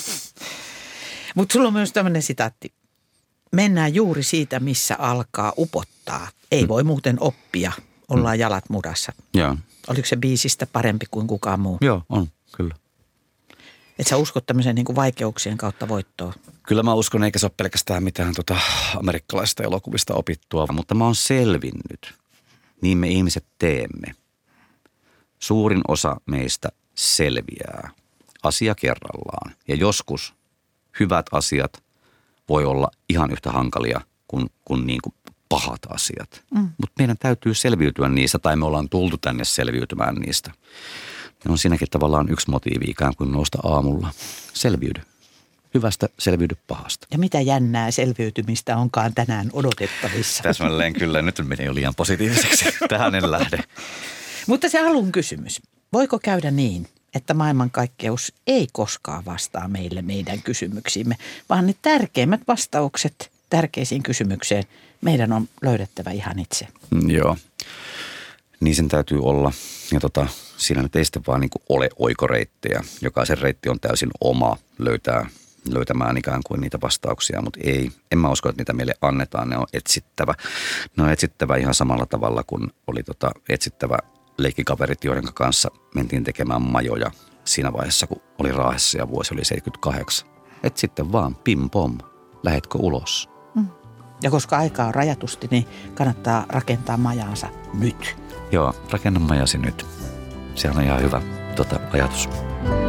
Speaker 2: Mutta sulla on myös tämmöinen sitaatti. Mennään juuri siitä, missä alkaa upottaa. Ei hmm. voi muuten oppia. Ollaan hmm. jalat mudassa.
Speaker 3: Joo.
Speaker 2: Oliko se biisistä parempi kuin kukaan muu?
Speaker 3: Joo, on, kyllä.
Speaker 2: Et sä uskot tämmöiseen niin kuin vaikeuksien kautta voittoon?
Speaker 3: Kyllä mä uskon, eikä se ole pelkästään mitään tota amerikkalaisista elokuvista opittua, mutta mä oon selvinnyt. Niin me ihmiset teemme. Suurin osa meistä selviää asia kerrallaan. Ja joskus hyvät asiat voi olla ihan yhtä hankalia kuin, kuin, niin kuin pahat asiat. Mm. Mutta meidän täytyy selviytyä niistä, tai me ollaan tultu tänne selviytymään niistä. Ja on siinäkin tavallaan yksi motiivi ikään kuin nousta aamulla. Selviydy. Hyvästä selviydy pahasta.
Speaker 2: Ja mitä jännää selviytymistä onkaan tänään odotettavissa?
Speaker 3: Täsmälleen kyllä. Nyt meni jo liian positiiviseksi. Tähän en lähde.
Speaker 2: Mutta se alun kysymys. Voiko käydä niin, että maailmankaikkeus ei koskaan vastaa meille meidän kysymyksiimme, vaan ne tärkeimmät vastaukset tärkeisiin kysymykseen meidän on löydettävä ihan itse?
Speaker 3: Mm, joo. Niin sen täytyy olla. Ja tota, siinä nyt ei sitten vaan niin kuin ole oikoreittejä. Jokaisen reitti on täysin oma löytää, löytämään ikään kuin niitä vastauksia, mutta ei. En mä usko, että niitä meille annetaan. Ne on etsittävä. Ne on etsittävä ihan samalla tavalla kuin oli tota etsittävä leikkikaverit, joiden kanssa mentiin tekemään majoja siinä vaiheessa, kun oli Raahessa ja vuosi oli seitsemänkymmentäkahdeksan. Et sitten vaan pim pom, lähetkö ulos?
Speaker 2: Mm. Ja koska aikaa on rajatusti, niin kannattaa rakentaa majaansa nyt.
Speaker 3: Joo, rakenna majasi nyt. Se on ihan hyvä tota, ajatus.